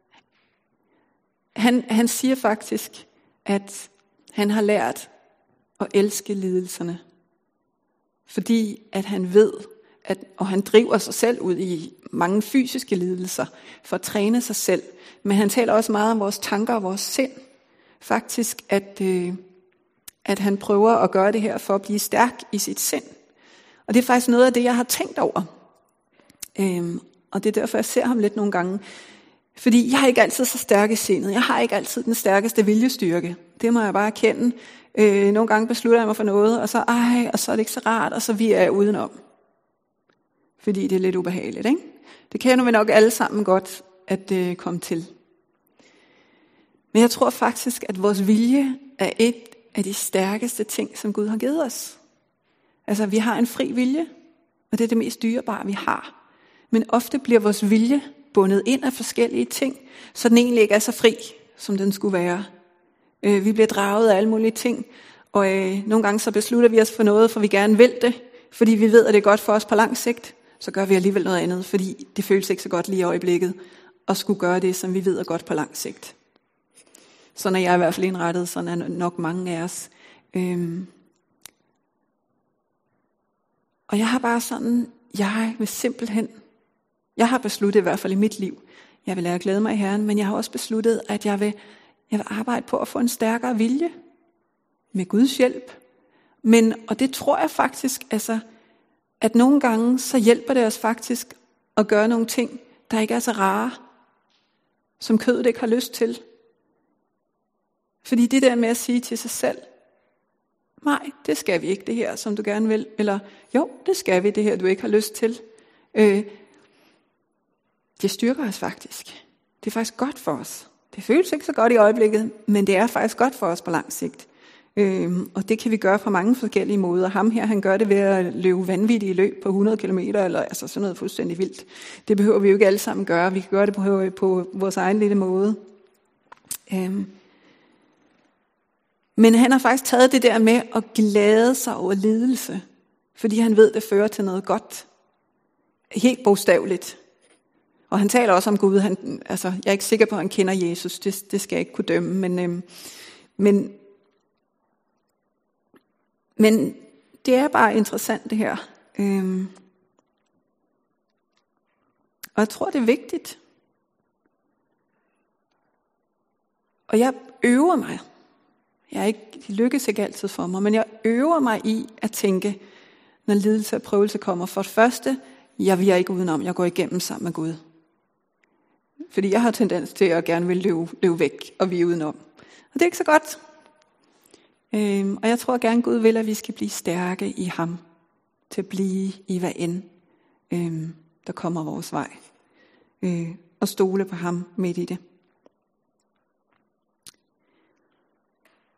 han, han siger faktisk, at han har lært at elske lidelserne, fordi at han ved, at, og han driver sig selv ud i mange fysiske lidelser, for at træne sig selv, men han taler også meget om vores tanker og vores sind, faktisk, at, øh, at han prøver at gøre det her for at blive stærk i sit sind. Og det er faktisk noget af det, jeg har tænkt over. Øhm, og det er derfor, jeg ser ham lidt nogle gange. Fordi jeg har ikke altid så stærk i sindet. Jeg har ikke altid den stærkeste viljestyrke. Det må jeg bare erkende. Øh, nogle gange beslutter jeg mig for noget, og så, ej, og så er det ikke så rart, og så vi er udenom. Fordi det er lidt ubehageligt, ikke? Det kender vi nok alle sammen godt, at det øh, komme til. Men jeg tror faktisk, at vores vilje er et af de stærkeste ting, som Gud har givet os. Altså, vi har en fri vilje, og det er det mest dyrebare, vi har. Men ofte bliver vores vilje bundet ind af forskellige ting, så den egentlig ikke er så fri, som den skulle være. Vi bliver draget af alle mulige ting, og nogle gange så beslutter vi os for noget, for vi gerne vil det, fordi vi ved, at det er godt for os på lang sigt. Så gør vi alligevel noget andet, fordi det føles ikke så godt lige i øjeblikket, at skulle gøre det, som vi ved er godt på lang sigt. Sådan er jeg i hvert fald indrettet, sådan er nok mange af os. Øhm Og jeg har bare sådan, jeg vil simpelthen, jeg har besluttet i hvert fald i mit liv, jeg vil lære at glæde mig i Herren, men jeg har også besluttet, at jeg vil, jeg vil arbejde på at få en stærkere vilje med Guds hjælp. Men, og det tror jeg faktisk, altså, at nogle gange, så hjælper det os faktisk at gøre nogle ting, der ikke er så rare, som kødet ikke har lyst til. Fordi det der med at sige til sig selv, nej, det skal vi ikke, det her, som du gerne vil. Eller, jo, det skal vi, det her, du ikke har lyst til. Øh, det styrker os faktisk. Det er faktisk godt for os. Det føles ikke så godt i øjeblikket, men det er faktisk godt for os på lang sigt. Øh, og det kan vi gøre på mange forskellige måder. Ham her, han gør det ved at løbe vanvittige løb på hundrede kilometer, eller altså sådan noget fuldstændig vildt. Det behøver vi jo ikke alle sammen gøre. Vi kan gøre det på, på vores egen lille måde. Øh, Men han har faktisk taget det der med at glæde sig over lidelse, fordi han ved, det fører til noget godt. Helt bogstaveligt. Og han taler også om Gud. Han, altså, jeg er ikke sikker på, at han kender Jesus. Det, det skal jeg ikke kunne dømme. Men, øhm, men, men det er bare interessant det her. Øhm, og jeg tror, det er vigtigt. Og jeg øver mig. Jeg er ikke, det lykkes ikke altid for mig, men jeg øver mig i at tænke, når lidelse og prøvelse kommer. For det første, jeg vil ikke udenom, jeg går igennem sammen med Gud. Fordi jeg har tendens til at gerne vil løbe, løbe væk og vi er udenom. Og det er ikke så godt. Øhm, og jeg tror gerne, Gud vil, at vi skal blive stærke i ham. Til at blive i hvad end, øhm, der kommer vores vej. Øh, og stole på ham midt i det.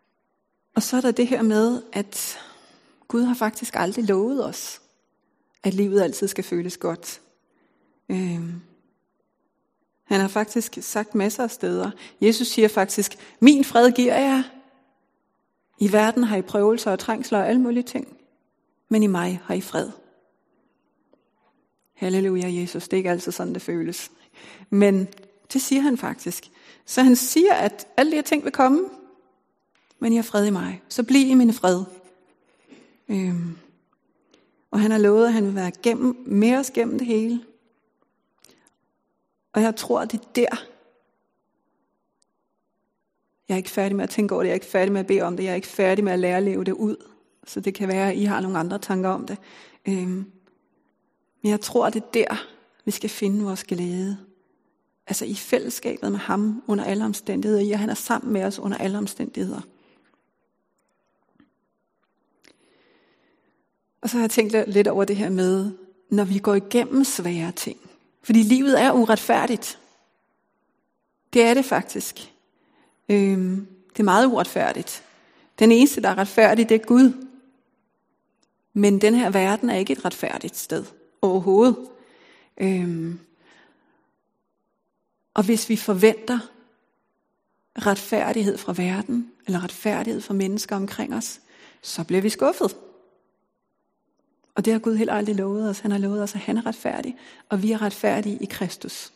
Og så er der det her med, at Gud har faktisk aldrig lovet os, at livet altid skal føles godt. Øhm. Han har faktisk sagt masser af steder. Jesus siger faktisk, min fred giver jeg. I verden har I prøvelser og trængsler og alle mulige ting. Men i mig har I fred. Halleluja, Jesus. Det er ikke altid sådan, det føles. Men det siger han faktisk. Så han siger, at alle de her ting vil komme. Men I har fred i mig. Så bliv i min fred. Øhm. Og han har lovet, at han vil være gennem, med os gennem det hele. Og jeg tror, det er der. Jeg er ikke færdig med at tænke over det. Jeg er ikke færdig med at bede om det. Jeg er ikke færdig med at lære at leve det ud. Så det kan være, at I har nogle andre tanker om det. Øhm. Men jeg tror, det er der, vi skal finde vores glæde. Altså i fællesskabet med ham under alle omstændigheder. I, og han er sammen med os under alle omstændigheder. Og så har jeg tænkt lidt over det her med, når vi går igennem svære ting. Fordi livet er uretfærdigt. Det er det faktisk. Øhm, det er meget uretfærdigt. Den eneste, der er retfærdig, det er Gud. Men den her verden er ikke et retfærdigt sted overhovedet. Øhm, og hvis vi forventer retfærdighed fra verden, eller retfærdighed fra mennesker omkring os, så bliver vi skuffet. Og det har Gud heller aldrig lovet os. Han har lovet os, at han er retfærdig, og vi er retfærdige i Kristus.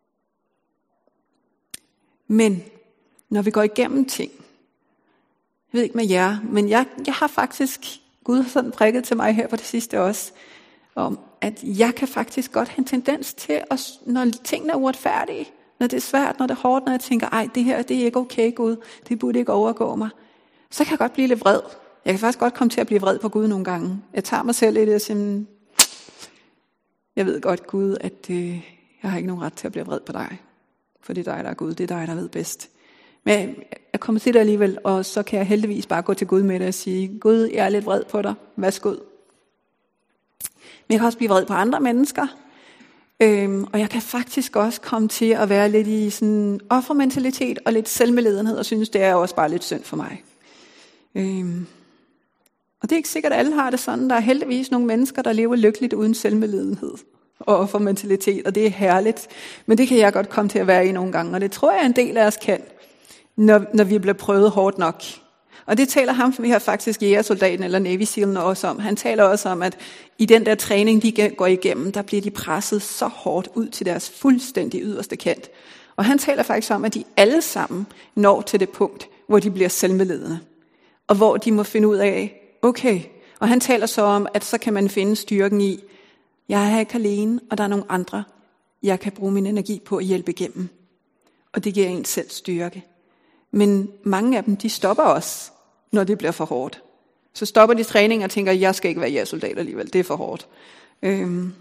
Men når vi går igennem ting, jeg ved ikke med jer, men jeg, jeg har faktisk, Gud har sådan prikket til mig her på det sidste også, om at jeg kan faktisk godt have en tendens til, at, når tingene er uretfærdige, når det er svært, når det er hårdt, når jeg tænker, ej, det her det er ikke okay, Gud, det burde ikke overgå mig, så kan jeg godt blive lidt vred. Jeg kan faktisk godt komme til at blive vred på Gud nogle gange. Jeg tager mig selv i det og siger, jeg ved godt, Gud, at øh, jeg har ikke nogen ret til at blive vred på dig. For det er dig, der er Gud. Det er dig, der ved bedst. Men jeg kommer til det alligevel, og så kan jeg heldigvis bare gå til Gud med det og sige, Gud, jeg er lidt vred på dig. Værsgo. Men jeg kan også blive vred på andre mennesker. Øhm, og jeg kan faktisk også komme til at være lidt i sådan offermentalitet og lidt selvmedlidenhed, og synes, det er også bare lidt synd for mig. Øhm. Og det er ikke sikkert, at alle har det sådan. Der er heldigvis nogle mennesker, der lever lykkeligt uden selvmedlidenhed og offermentalitet, og det er herligt. Men det kan jeg godt komme til at være i nogle gange, og det tror jeg, en del af os kan, når, når vi bliver prøvet hårdt nok. Og det taler ham, vi har faktisk jægersoldaten eller Navy Sealen også om. Han taler også om, at i den der træning, de går igennem, der bliver de presset så hårdt ud til deres fuldstændig yderste kant. Og han taler faktisk om, at de alle sammen når til det punkt, hvor de bliver selvmedlidende. Og hvor de må finde ud af, okay, og han taler så om, at så kan man finde styrken i, jeg er ikke alene, og der er nogle andre, jeg kan bruge min energi på at hjælpe igennem. Og det giver en selv styrke. Men mange af dem, de stopper også, når det bliver for hårdt. Så stopper de træning og tænker, jeg skal ikke være jægersoldat alligevel, det er for hårdt. Øhm.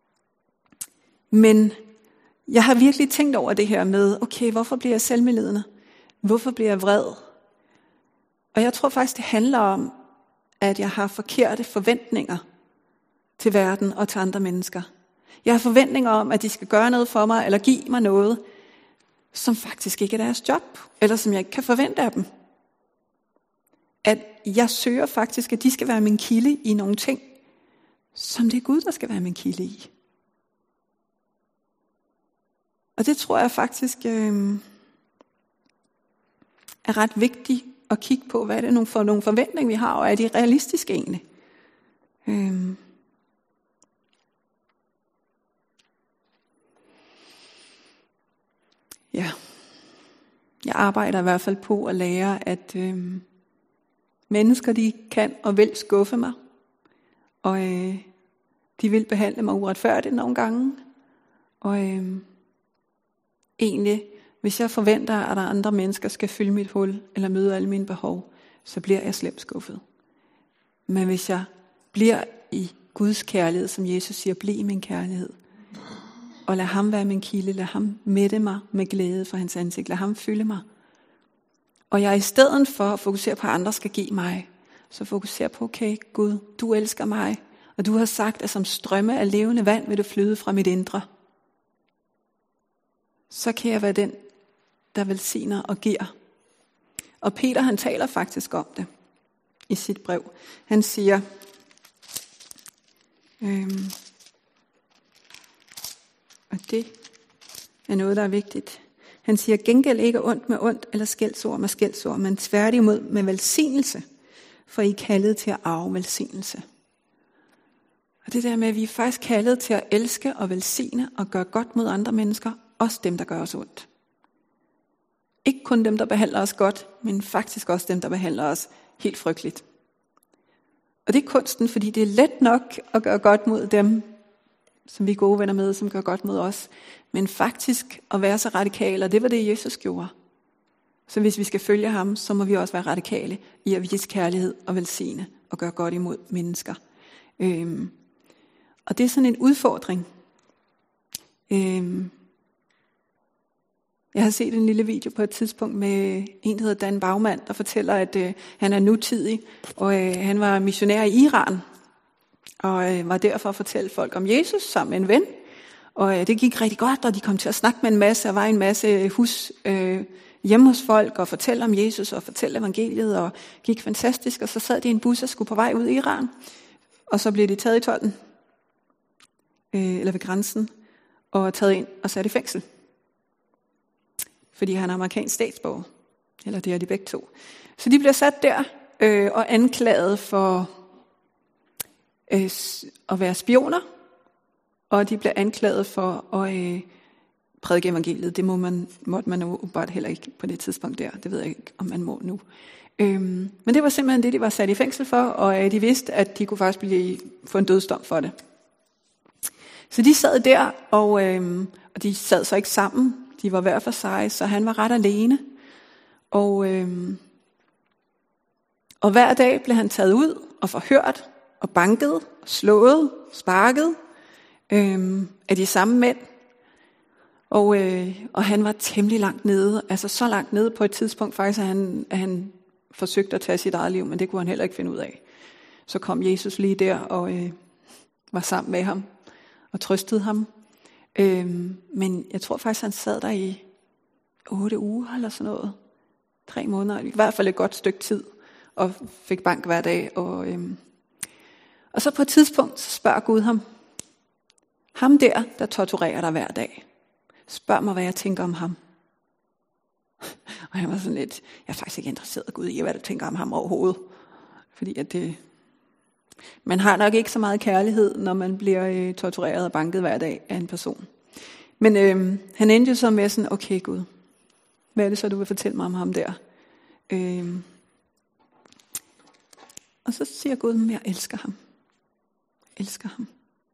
Men jeg har virkelig tænkt over det her med, okay, hvorfor bliver jeg selvmedlidende? Hvorfor bliver jeg vred? Og jeg tror faktisk, det handler om, at jeg har forkerte forventninger til verden og til andre mennesker. Jeg har forventninger om, at de skal gøre noget for mig, eller give mig noget, som faktisk ikke er deres job, eller som jeg ikke kan forvente af dem. At jeg søger faktisk, at de skal være min kilde i nogle ting, som det er Gud, der skal være min kilde i. Og det tror jeg faktisk øh, er ret vigtigt at kigge på, hvad er det for nogle forventninger, vi har, og er de realistiske egentlig? Øhm. Ja, jeg arbejder i hvert fald på at lære, at øhm, mennesker, de kan og vil skuffe mig, og øh, de vil behandle mig uretfærdigt nogle gange, og øh, egentlig, hvis jeg forventer, at der andre mennesker skal fylde mit hul, eller møde alle mine behov, så bliver jeg slemt skuffet. Men hvis jeg bliver i Guds kærlighed, som Jesus siger, bliv i min kærlighed, og lad ham være min kilde, lad ham mætte mig med glæde for hans ansigt, lad ham fylde mig. Og jeg i stedet for at fokusere på, at andre skal give mig, så fokuserer på, okay, Gud, du elsker mig, og du har sagt, at som strømme af levende vand vil du flyde fra mit indre. Så kan jeg være den, der velsigner og giver. Og Peter, han taler faktisk om det. i sit brev. Han siger, øhm, og det er noget, der er vigtigt. Han siger, gengæld ikke ondt med ondt, eller skældsord med skældsord, men tværtimod med velsignelse, for I er kaldet til at arve velsignelse. Og det der med, at vi er faktisk kaldet til at elske og velsigne og gøre godt mod andre mennesker, også dem, der gør os ondt. Ikke kun dem, der behandler os godt, men faktisk også dem, der behandler os helt frygteligt. Og det er kunsten, fordi det er let nok at gøre godt mod dem, som vi er gode venner med, som gør godt mod os. Men faktisk at være så radikale, og det var det, Jesus gjorde. Så hvis vi skal følge ham, så må vi også være radikale i at vise kærlighed og velsigne og gøre godt imod mennesker. Øhm, og det er sådan en udfordring. Øhm, jeg har set en lille video på et tidspunkt med en, der hedder Dan Baumann, der fortæller, at øh, han er nutidig, og øh, han var missionær i Iran, og øh, var der for at fortælle folk om Jesus sammen med en ven. Og øh, det gik rigtig godt, og de kom til at snakke med en masse, og var en masse hus øh, hjemme hos folk, og fortælle om Jesus, og fortælle evangeliet, og gik fantastisk. Og så sad de i en bus og skulle på vej ud i Iran, og så blev de taget i tolden, øh, eller ved grænsen, og taget ind og sat i fængsel. Fordi han er amerikansk statsborger, eller det er de begge to. Så de bliver sat der, øh, og anklaget for øh, at være spioner, og de bliver anklaget for at øh, prædike evangeliet. Det må man, måtte man jo bare heller ikke på det tidspunkt der. Det ved jeg ikke, om man må nu. Øhm, men det var simpelthen det, de var sat i fængsel for, og øh, de vidste, at de kunne faktisk blive, få en dødsdom for det. Så de sad der, og, øh, og de sad så ikke sammen. De var hver for sig, så han var ret alene. Og, øh, og hver dag blev han taget ud og forhørt, og banket, og slået, sparket øh, af de samme mænd. Og, øh, og han var temmelig langt nede, altså så langt nede på et tidspunkt faktisk, at han, at han forsøgte at tage sit eget liv, men det kunne han heller ikke finde ud af. Så kom Jesus lige der og øh, var sammen med ham og trøstede ham. Øh, men jeg tror faktisk, han sad der i otte uger eller sådan noget. Tre måneder, i hvert fald et godt stykke tid, og fik bank hver dag. Og, øh, og så på et tidspunkt, så spørger Gud ham, ham der, der torturerer dig hver dag, spørg mig, hvad jeg tænker om ham. Og jeg var sådan lidt, jeg er faktisk ikke interesseret, Gud, i hvad du tænker om ham overhovedet. Fordi at det, man har nok ikke så meget kærlighed, når man bliver øh, tortureret og banket hver dag af en person. Men øh, han endte jo så med sådan, okay Gud, hvad er det så, du vil fortælle mig om ham der? Øh, og så siger Gud, at jeg elsker ham. Jeg elsker ham.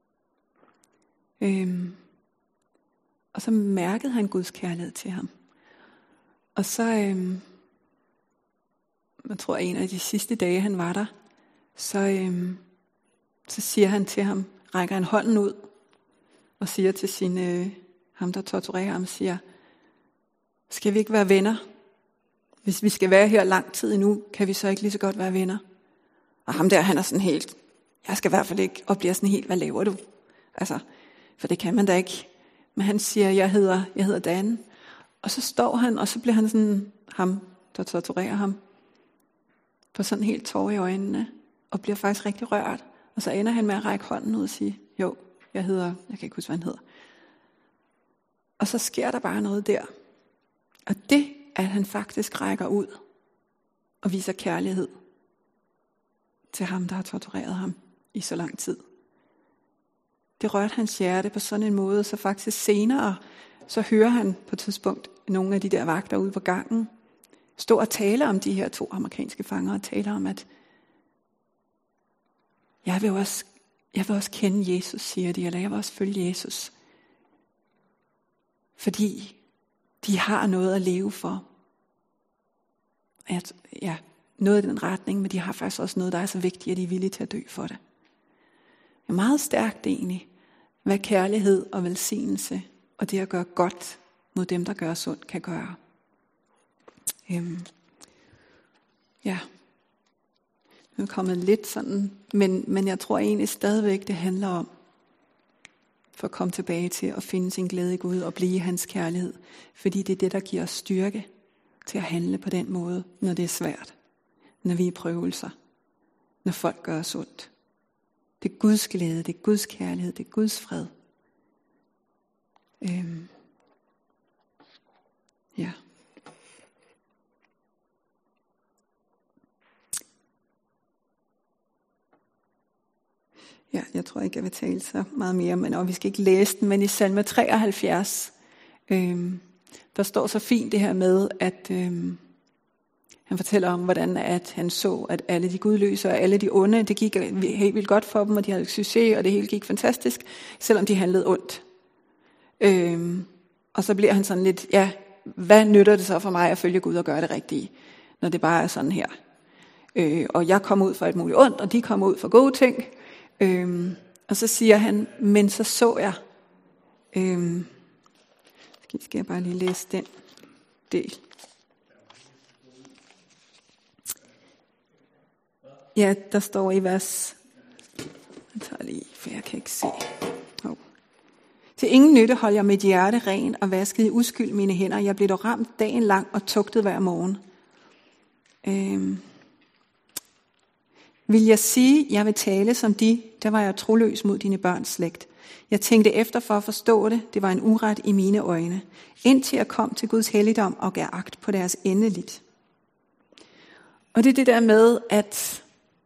Øh, Og så mærkede han Guds kærlighed til ham. Og så, øhm, jeg tror en af de sidste dage han var der, så, øhm, så siger han til ham, rækker han hånden ud, og siger til sin, øh, ham der torturerer ham, siger, skal vi ikke være venner? Hvis vi skal være her lang tid endnu, kan vi så ikke lige så godt være venner? Og ham der, han er sådan helt, jeg skal i hvert fald ikke, og bliver sådan helt, hvad laver du? Altså, for det kan man da ikke. Men han siger, jeg hedder, jeg hedder Dan. Og så står han, og så bliver han sådan, ham, der torturerer ham, på sådan helt tårer i øjnene, og bliver faktisk rigtig rørt. Og så ender han med at række hånden ud og sige, jo, jeg hedder, jeg kan ikke huske, hvad han hedder. Og så sker der bare noget der. Og det, at han faktisk rækker ud og viser kærlighed til ham, der har tortureret ham i så lang tid. Det rørte hans hjerte på sådan en måde, så faktisk senere, så hører han på et tidspunkt nogle af de der vagter ude på gangen, stå og tale om de her to amerikanske fanger, og tale om, at jeg vil også, jeg vil også kende Jesus, siger de, eller jeg vil også følge Jesus. Fordi de har noget at leve for. At, ja, noget i den retning, men de har faktisk også noget, der er så vigtigt, at de er villige til at dø for det. Det er meget stærkt egentlig, hvad kærlighed og velsignelse og det at gøre godt mod dem, der gør sundt, kan gøre. Øhm, ja, nu er kommet lidt sådan, men, men jeg tror egentlig stadigvæk, det handler om, for at komme tilbage til at finde sin glæde i Gud og blive hans kærlighed. Fordi det er det, der giver os styrke til at handle på den måde, når det er svært, når vi er i prøvelser, når folk gør os ondt. Det er Guds glæde, det er Guds kærlighed, det er Guds fred. Øhm. Ja. Ja, jeg tror ikke, jeg vil tale så meget mere, men og vi skal ikke læse den, men i salme treoghalvfjerds, øhm, der står så fint det her med, at øhm, han fortæller om, hvordan at han så, at alle de gudløse og alle de onde, det gik helt vildt godt for dem, og de havde succes, og det hele gik fantastisk, selvom de handlede ondt. Øhm, og så bliver han sådan lidt, ja, hvad nytter det så for mig at følge Gud og gøre det rigtige, når det bare er sådan her? Øh, og jeg kom ud for et muligt ondt, og de kom ud for gode ting. Øhm, og så siger han, men så så jeg, øhm, skal jeg bare lige læse den del. Ja, der står i vers, jeg tager lige, for jeg kan ikke se. Oh. Til ingen nytte holdt jeg mit hjerte ren og vaskede i uskyld mine hænder. Jeg blev dog ramt dagen lang og tugtede hver morgen. Øhm. Vil jeg sige, jeg vil tale som de, der var jeg troløs mod dine børns slægt. Jeg tænkte efter for at forstå det, det var en uret i mine øjne, indtil jeg kom til Guds helligdom og gav agt på deres endeligt. Og det er det der med, at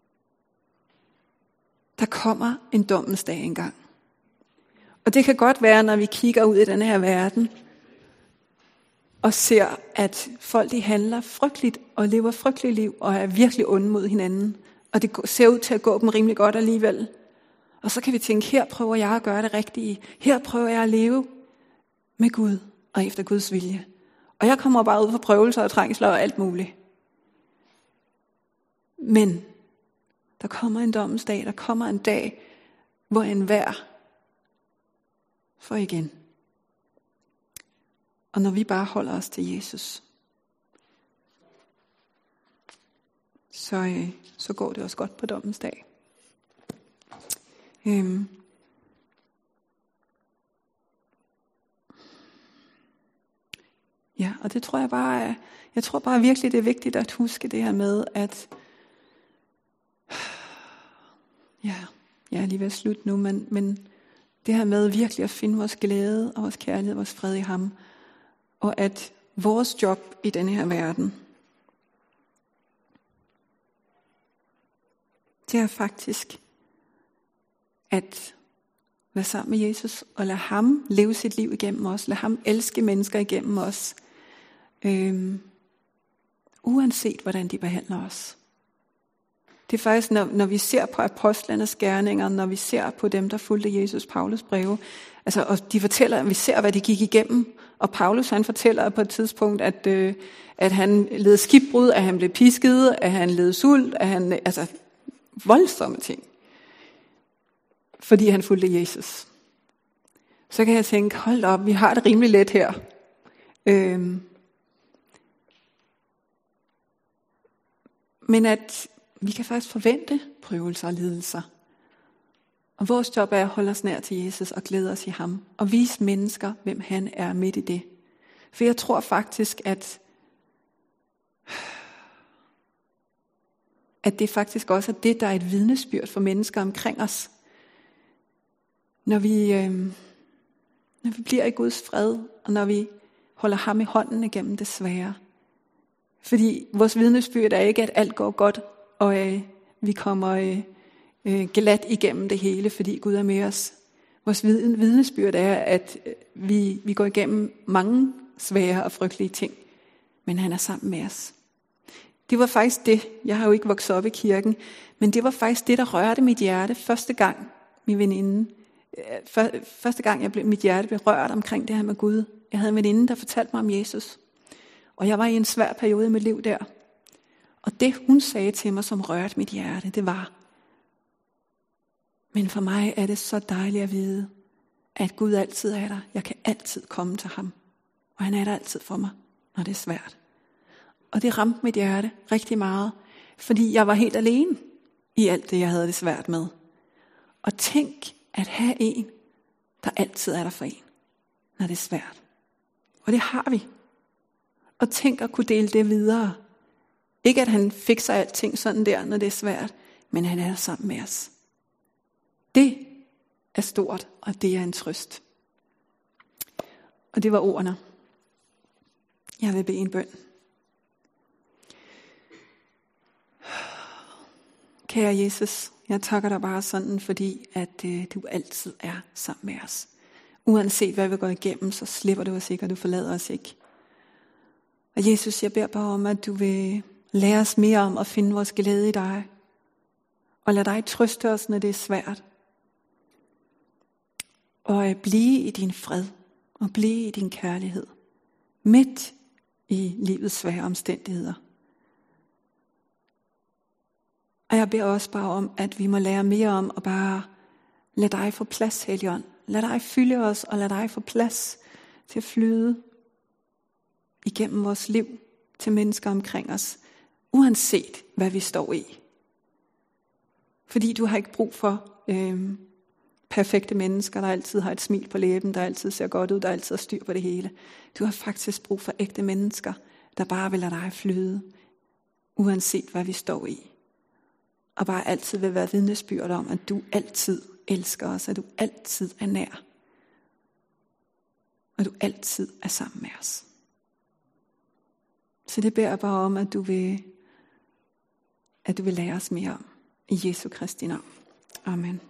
der kommer en dommens dag engang. Og det kan godt være, når vi kigger ud i den her verden, og ser, at folk de handler frygteligt og lever frygteligt liv, og er virkelig onde mod hinanden. Og det ser ud til at gå dem rimelig godt alligevel. Og så kan vi tænke, her prøver jeg at gøre det rigtige. Her prøver jeg at leve med Gud og efter Guds vilje. Og jeg kommer bare ud for prøvelser og trængsler og alt muligt. Men der kommer en dommens dag, der kommer en dag, hvor enhver får igen. Og når vi bare holder os til Jesus, så, øh, så går det også godt på dommens dag. Øhm. Ja, og det tror jeg bare er, jeg tror bare virkelig, det er vigtigt at huske det her med, at ja, jeg er lige ved at slutte nu, men, men det her med virkelig at finde vores glæde og vores kærlighed og vores fred i ham, og at vores job i denne her verden, det er faktisk at være sammen med Jesus og lade ham leve sit liv igennem os. Lade ham elske mennesker igennem os. Øhm, uanset hvordan de behandler os. Det er faktisk, når, når vi ser på apostlenes gerninger, når vi ser på dem, der fulgte Jesus, Paulus breve, altså, og de fortæller, vi ser, hvad de gik igennem. Og Paulus, han fortæller på et tidspunkt, at, øh, at han led skibbrud, at han blev pisket, at han led sult, at han, altså voldsomme ting. Fordi han fulgte Jesus. Så kan jeg tænke, hold op, vi har det rimelig let her. Øhm. Men at vi kan faktisk forvente prøvelser og lidelser. Og vores job er at holde os nær til Jesus og glæde os i ham. Og vise mennesker, hvem han er midt i det. For jeg tror faktisk, at, at det faktisk også er det, der er et vidnesbyrd for mennesker omkring os. Når vi, øh, når vi bliver i Guds fred, og når vi holder ham i hånden igennem det svære. Fordi vores vidnesbyrd er ikke, at alt går godt, og øh, vi kommer øh, øh, glat igennem det hele, fordi Gud er med os. Vores vidnesbyrd er, at vi, vi går igennem mange svære og frygtelige ting, men han er sammen med os. Det var faktisk det, jeg har jo ikke vokset op i kirken, men det var faktisk det, der rørte mit hjerte første gang, min veninde. Første gang jeg blev, mit hjerte blev rørt omkring det her med Gud. Jeg havde en veninde, der fortalte mig om Jesus. Og jeg var i en svær periode i mit liv der. Og det hun sagde til mig, som rørte mit hjerte, det var: men for mig er det så dejligt at vide, at Gud altid er der. Jeg kan altid komme til ham. Og han er der altid for mig, når det er svært. Og det ramte mit hjerte rigtig meget, fordi jeg var helt alene i alt det, jeg havde det svært med. Og tænk at have en, der altid er der for en, når det er svært. Og det har vi. Og tænk at kunne dele det videre. Ikke at han fikser alting sådan der, når det er svært, men han er sammen med os. Det er stort, og det er en trøst. Og det var ordene. Jeg vil bede en bøn. Kære Jesus, jeg takker dig bare sådan, fordi at øh, du altid er sammen med os. Uanset hvad vi går igennem, så slipper du os ikke, og du forlader os ikke. Og Jesus, jeg beder bare om, at du vil lære os mere om at finde vores glæde i dig. Og lad dig trøste os, når det er svært. Og blive i din fred, og blive i din kærlighed. Midt i livets svære omstændigheder. Og jeg beder også bare om, at vi må lære mere om at bare lade dig få plads, Helligånd. Lad dig fylde os, og lad dig få plads til at flyde igennem vores liv til mennesker omkring os, uanset hvad vi står i. Fordi du har ikke brug for øh, perfekte mennesker, der altid har et smil på læben, der altid ser godt ud, der altid har styr på det hele. Du har faktisk brug for ægte mennesker, der bare vil lade dig flyde, uanset hvad vi står i. Og bare altid vil være vidnesbyrd om, at du altid elsker os, at du altid er nær. Og du altid er sammen med os. Så det beder jeg bare om, at du vil, at du vil lære os mere om. I Jesu Kristi navn. Amen.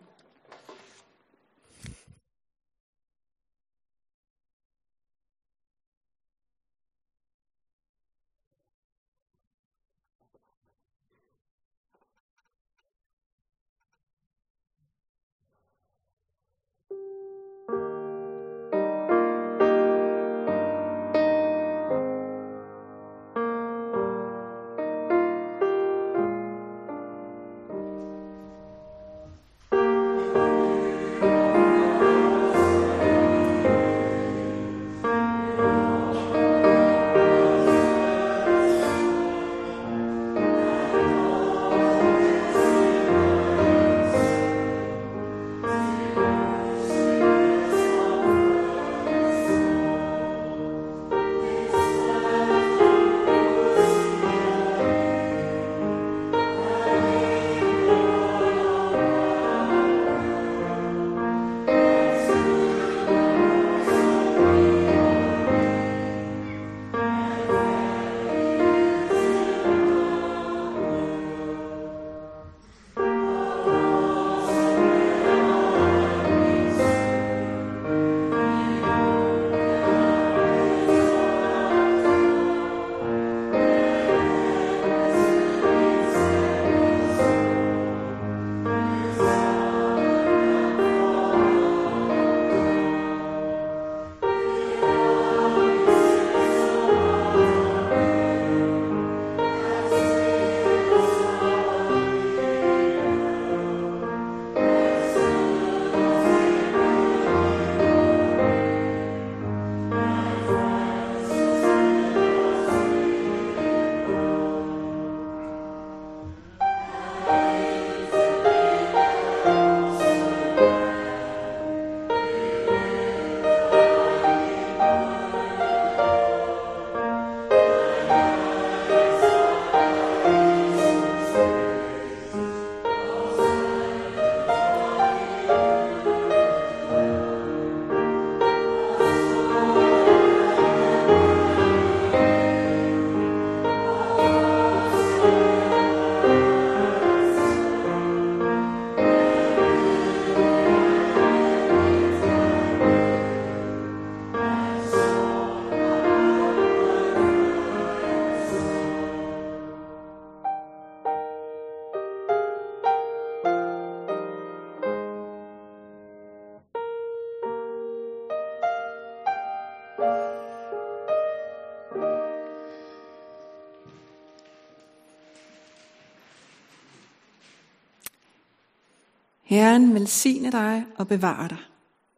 Herren velsigne dig og bevare dig.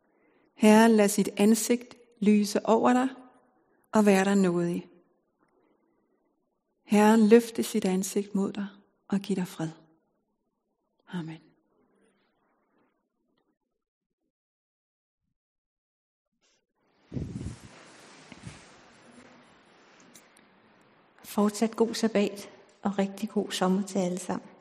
Herren lad sit ansigt lyse over dig og være dig nådig. Herren løfte sit ansigt mod dig og give dig fred. Amen. Fortsat god sabbat og rigtig god sommer til alle sammen.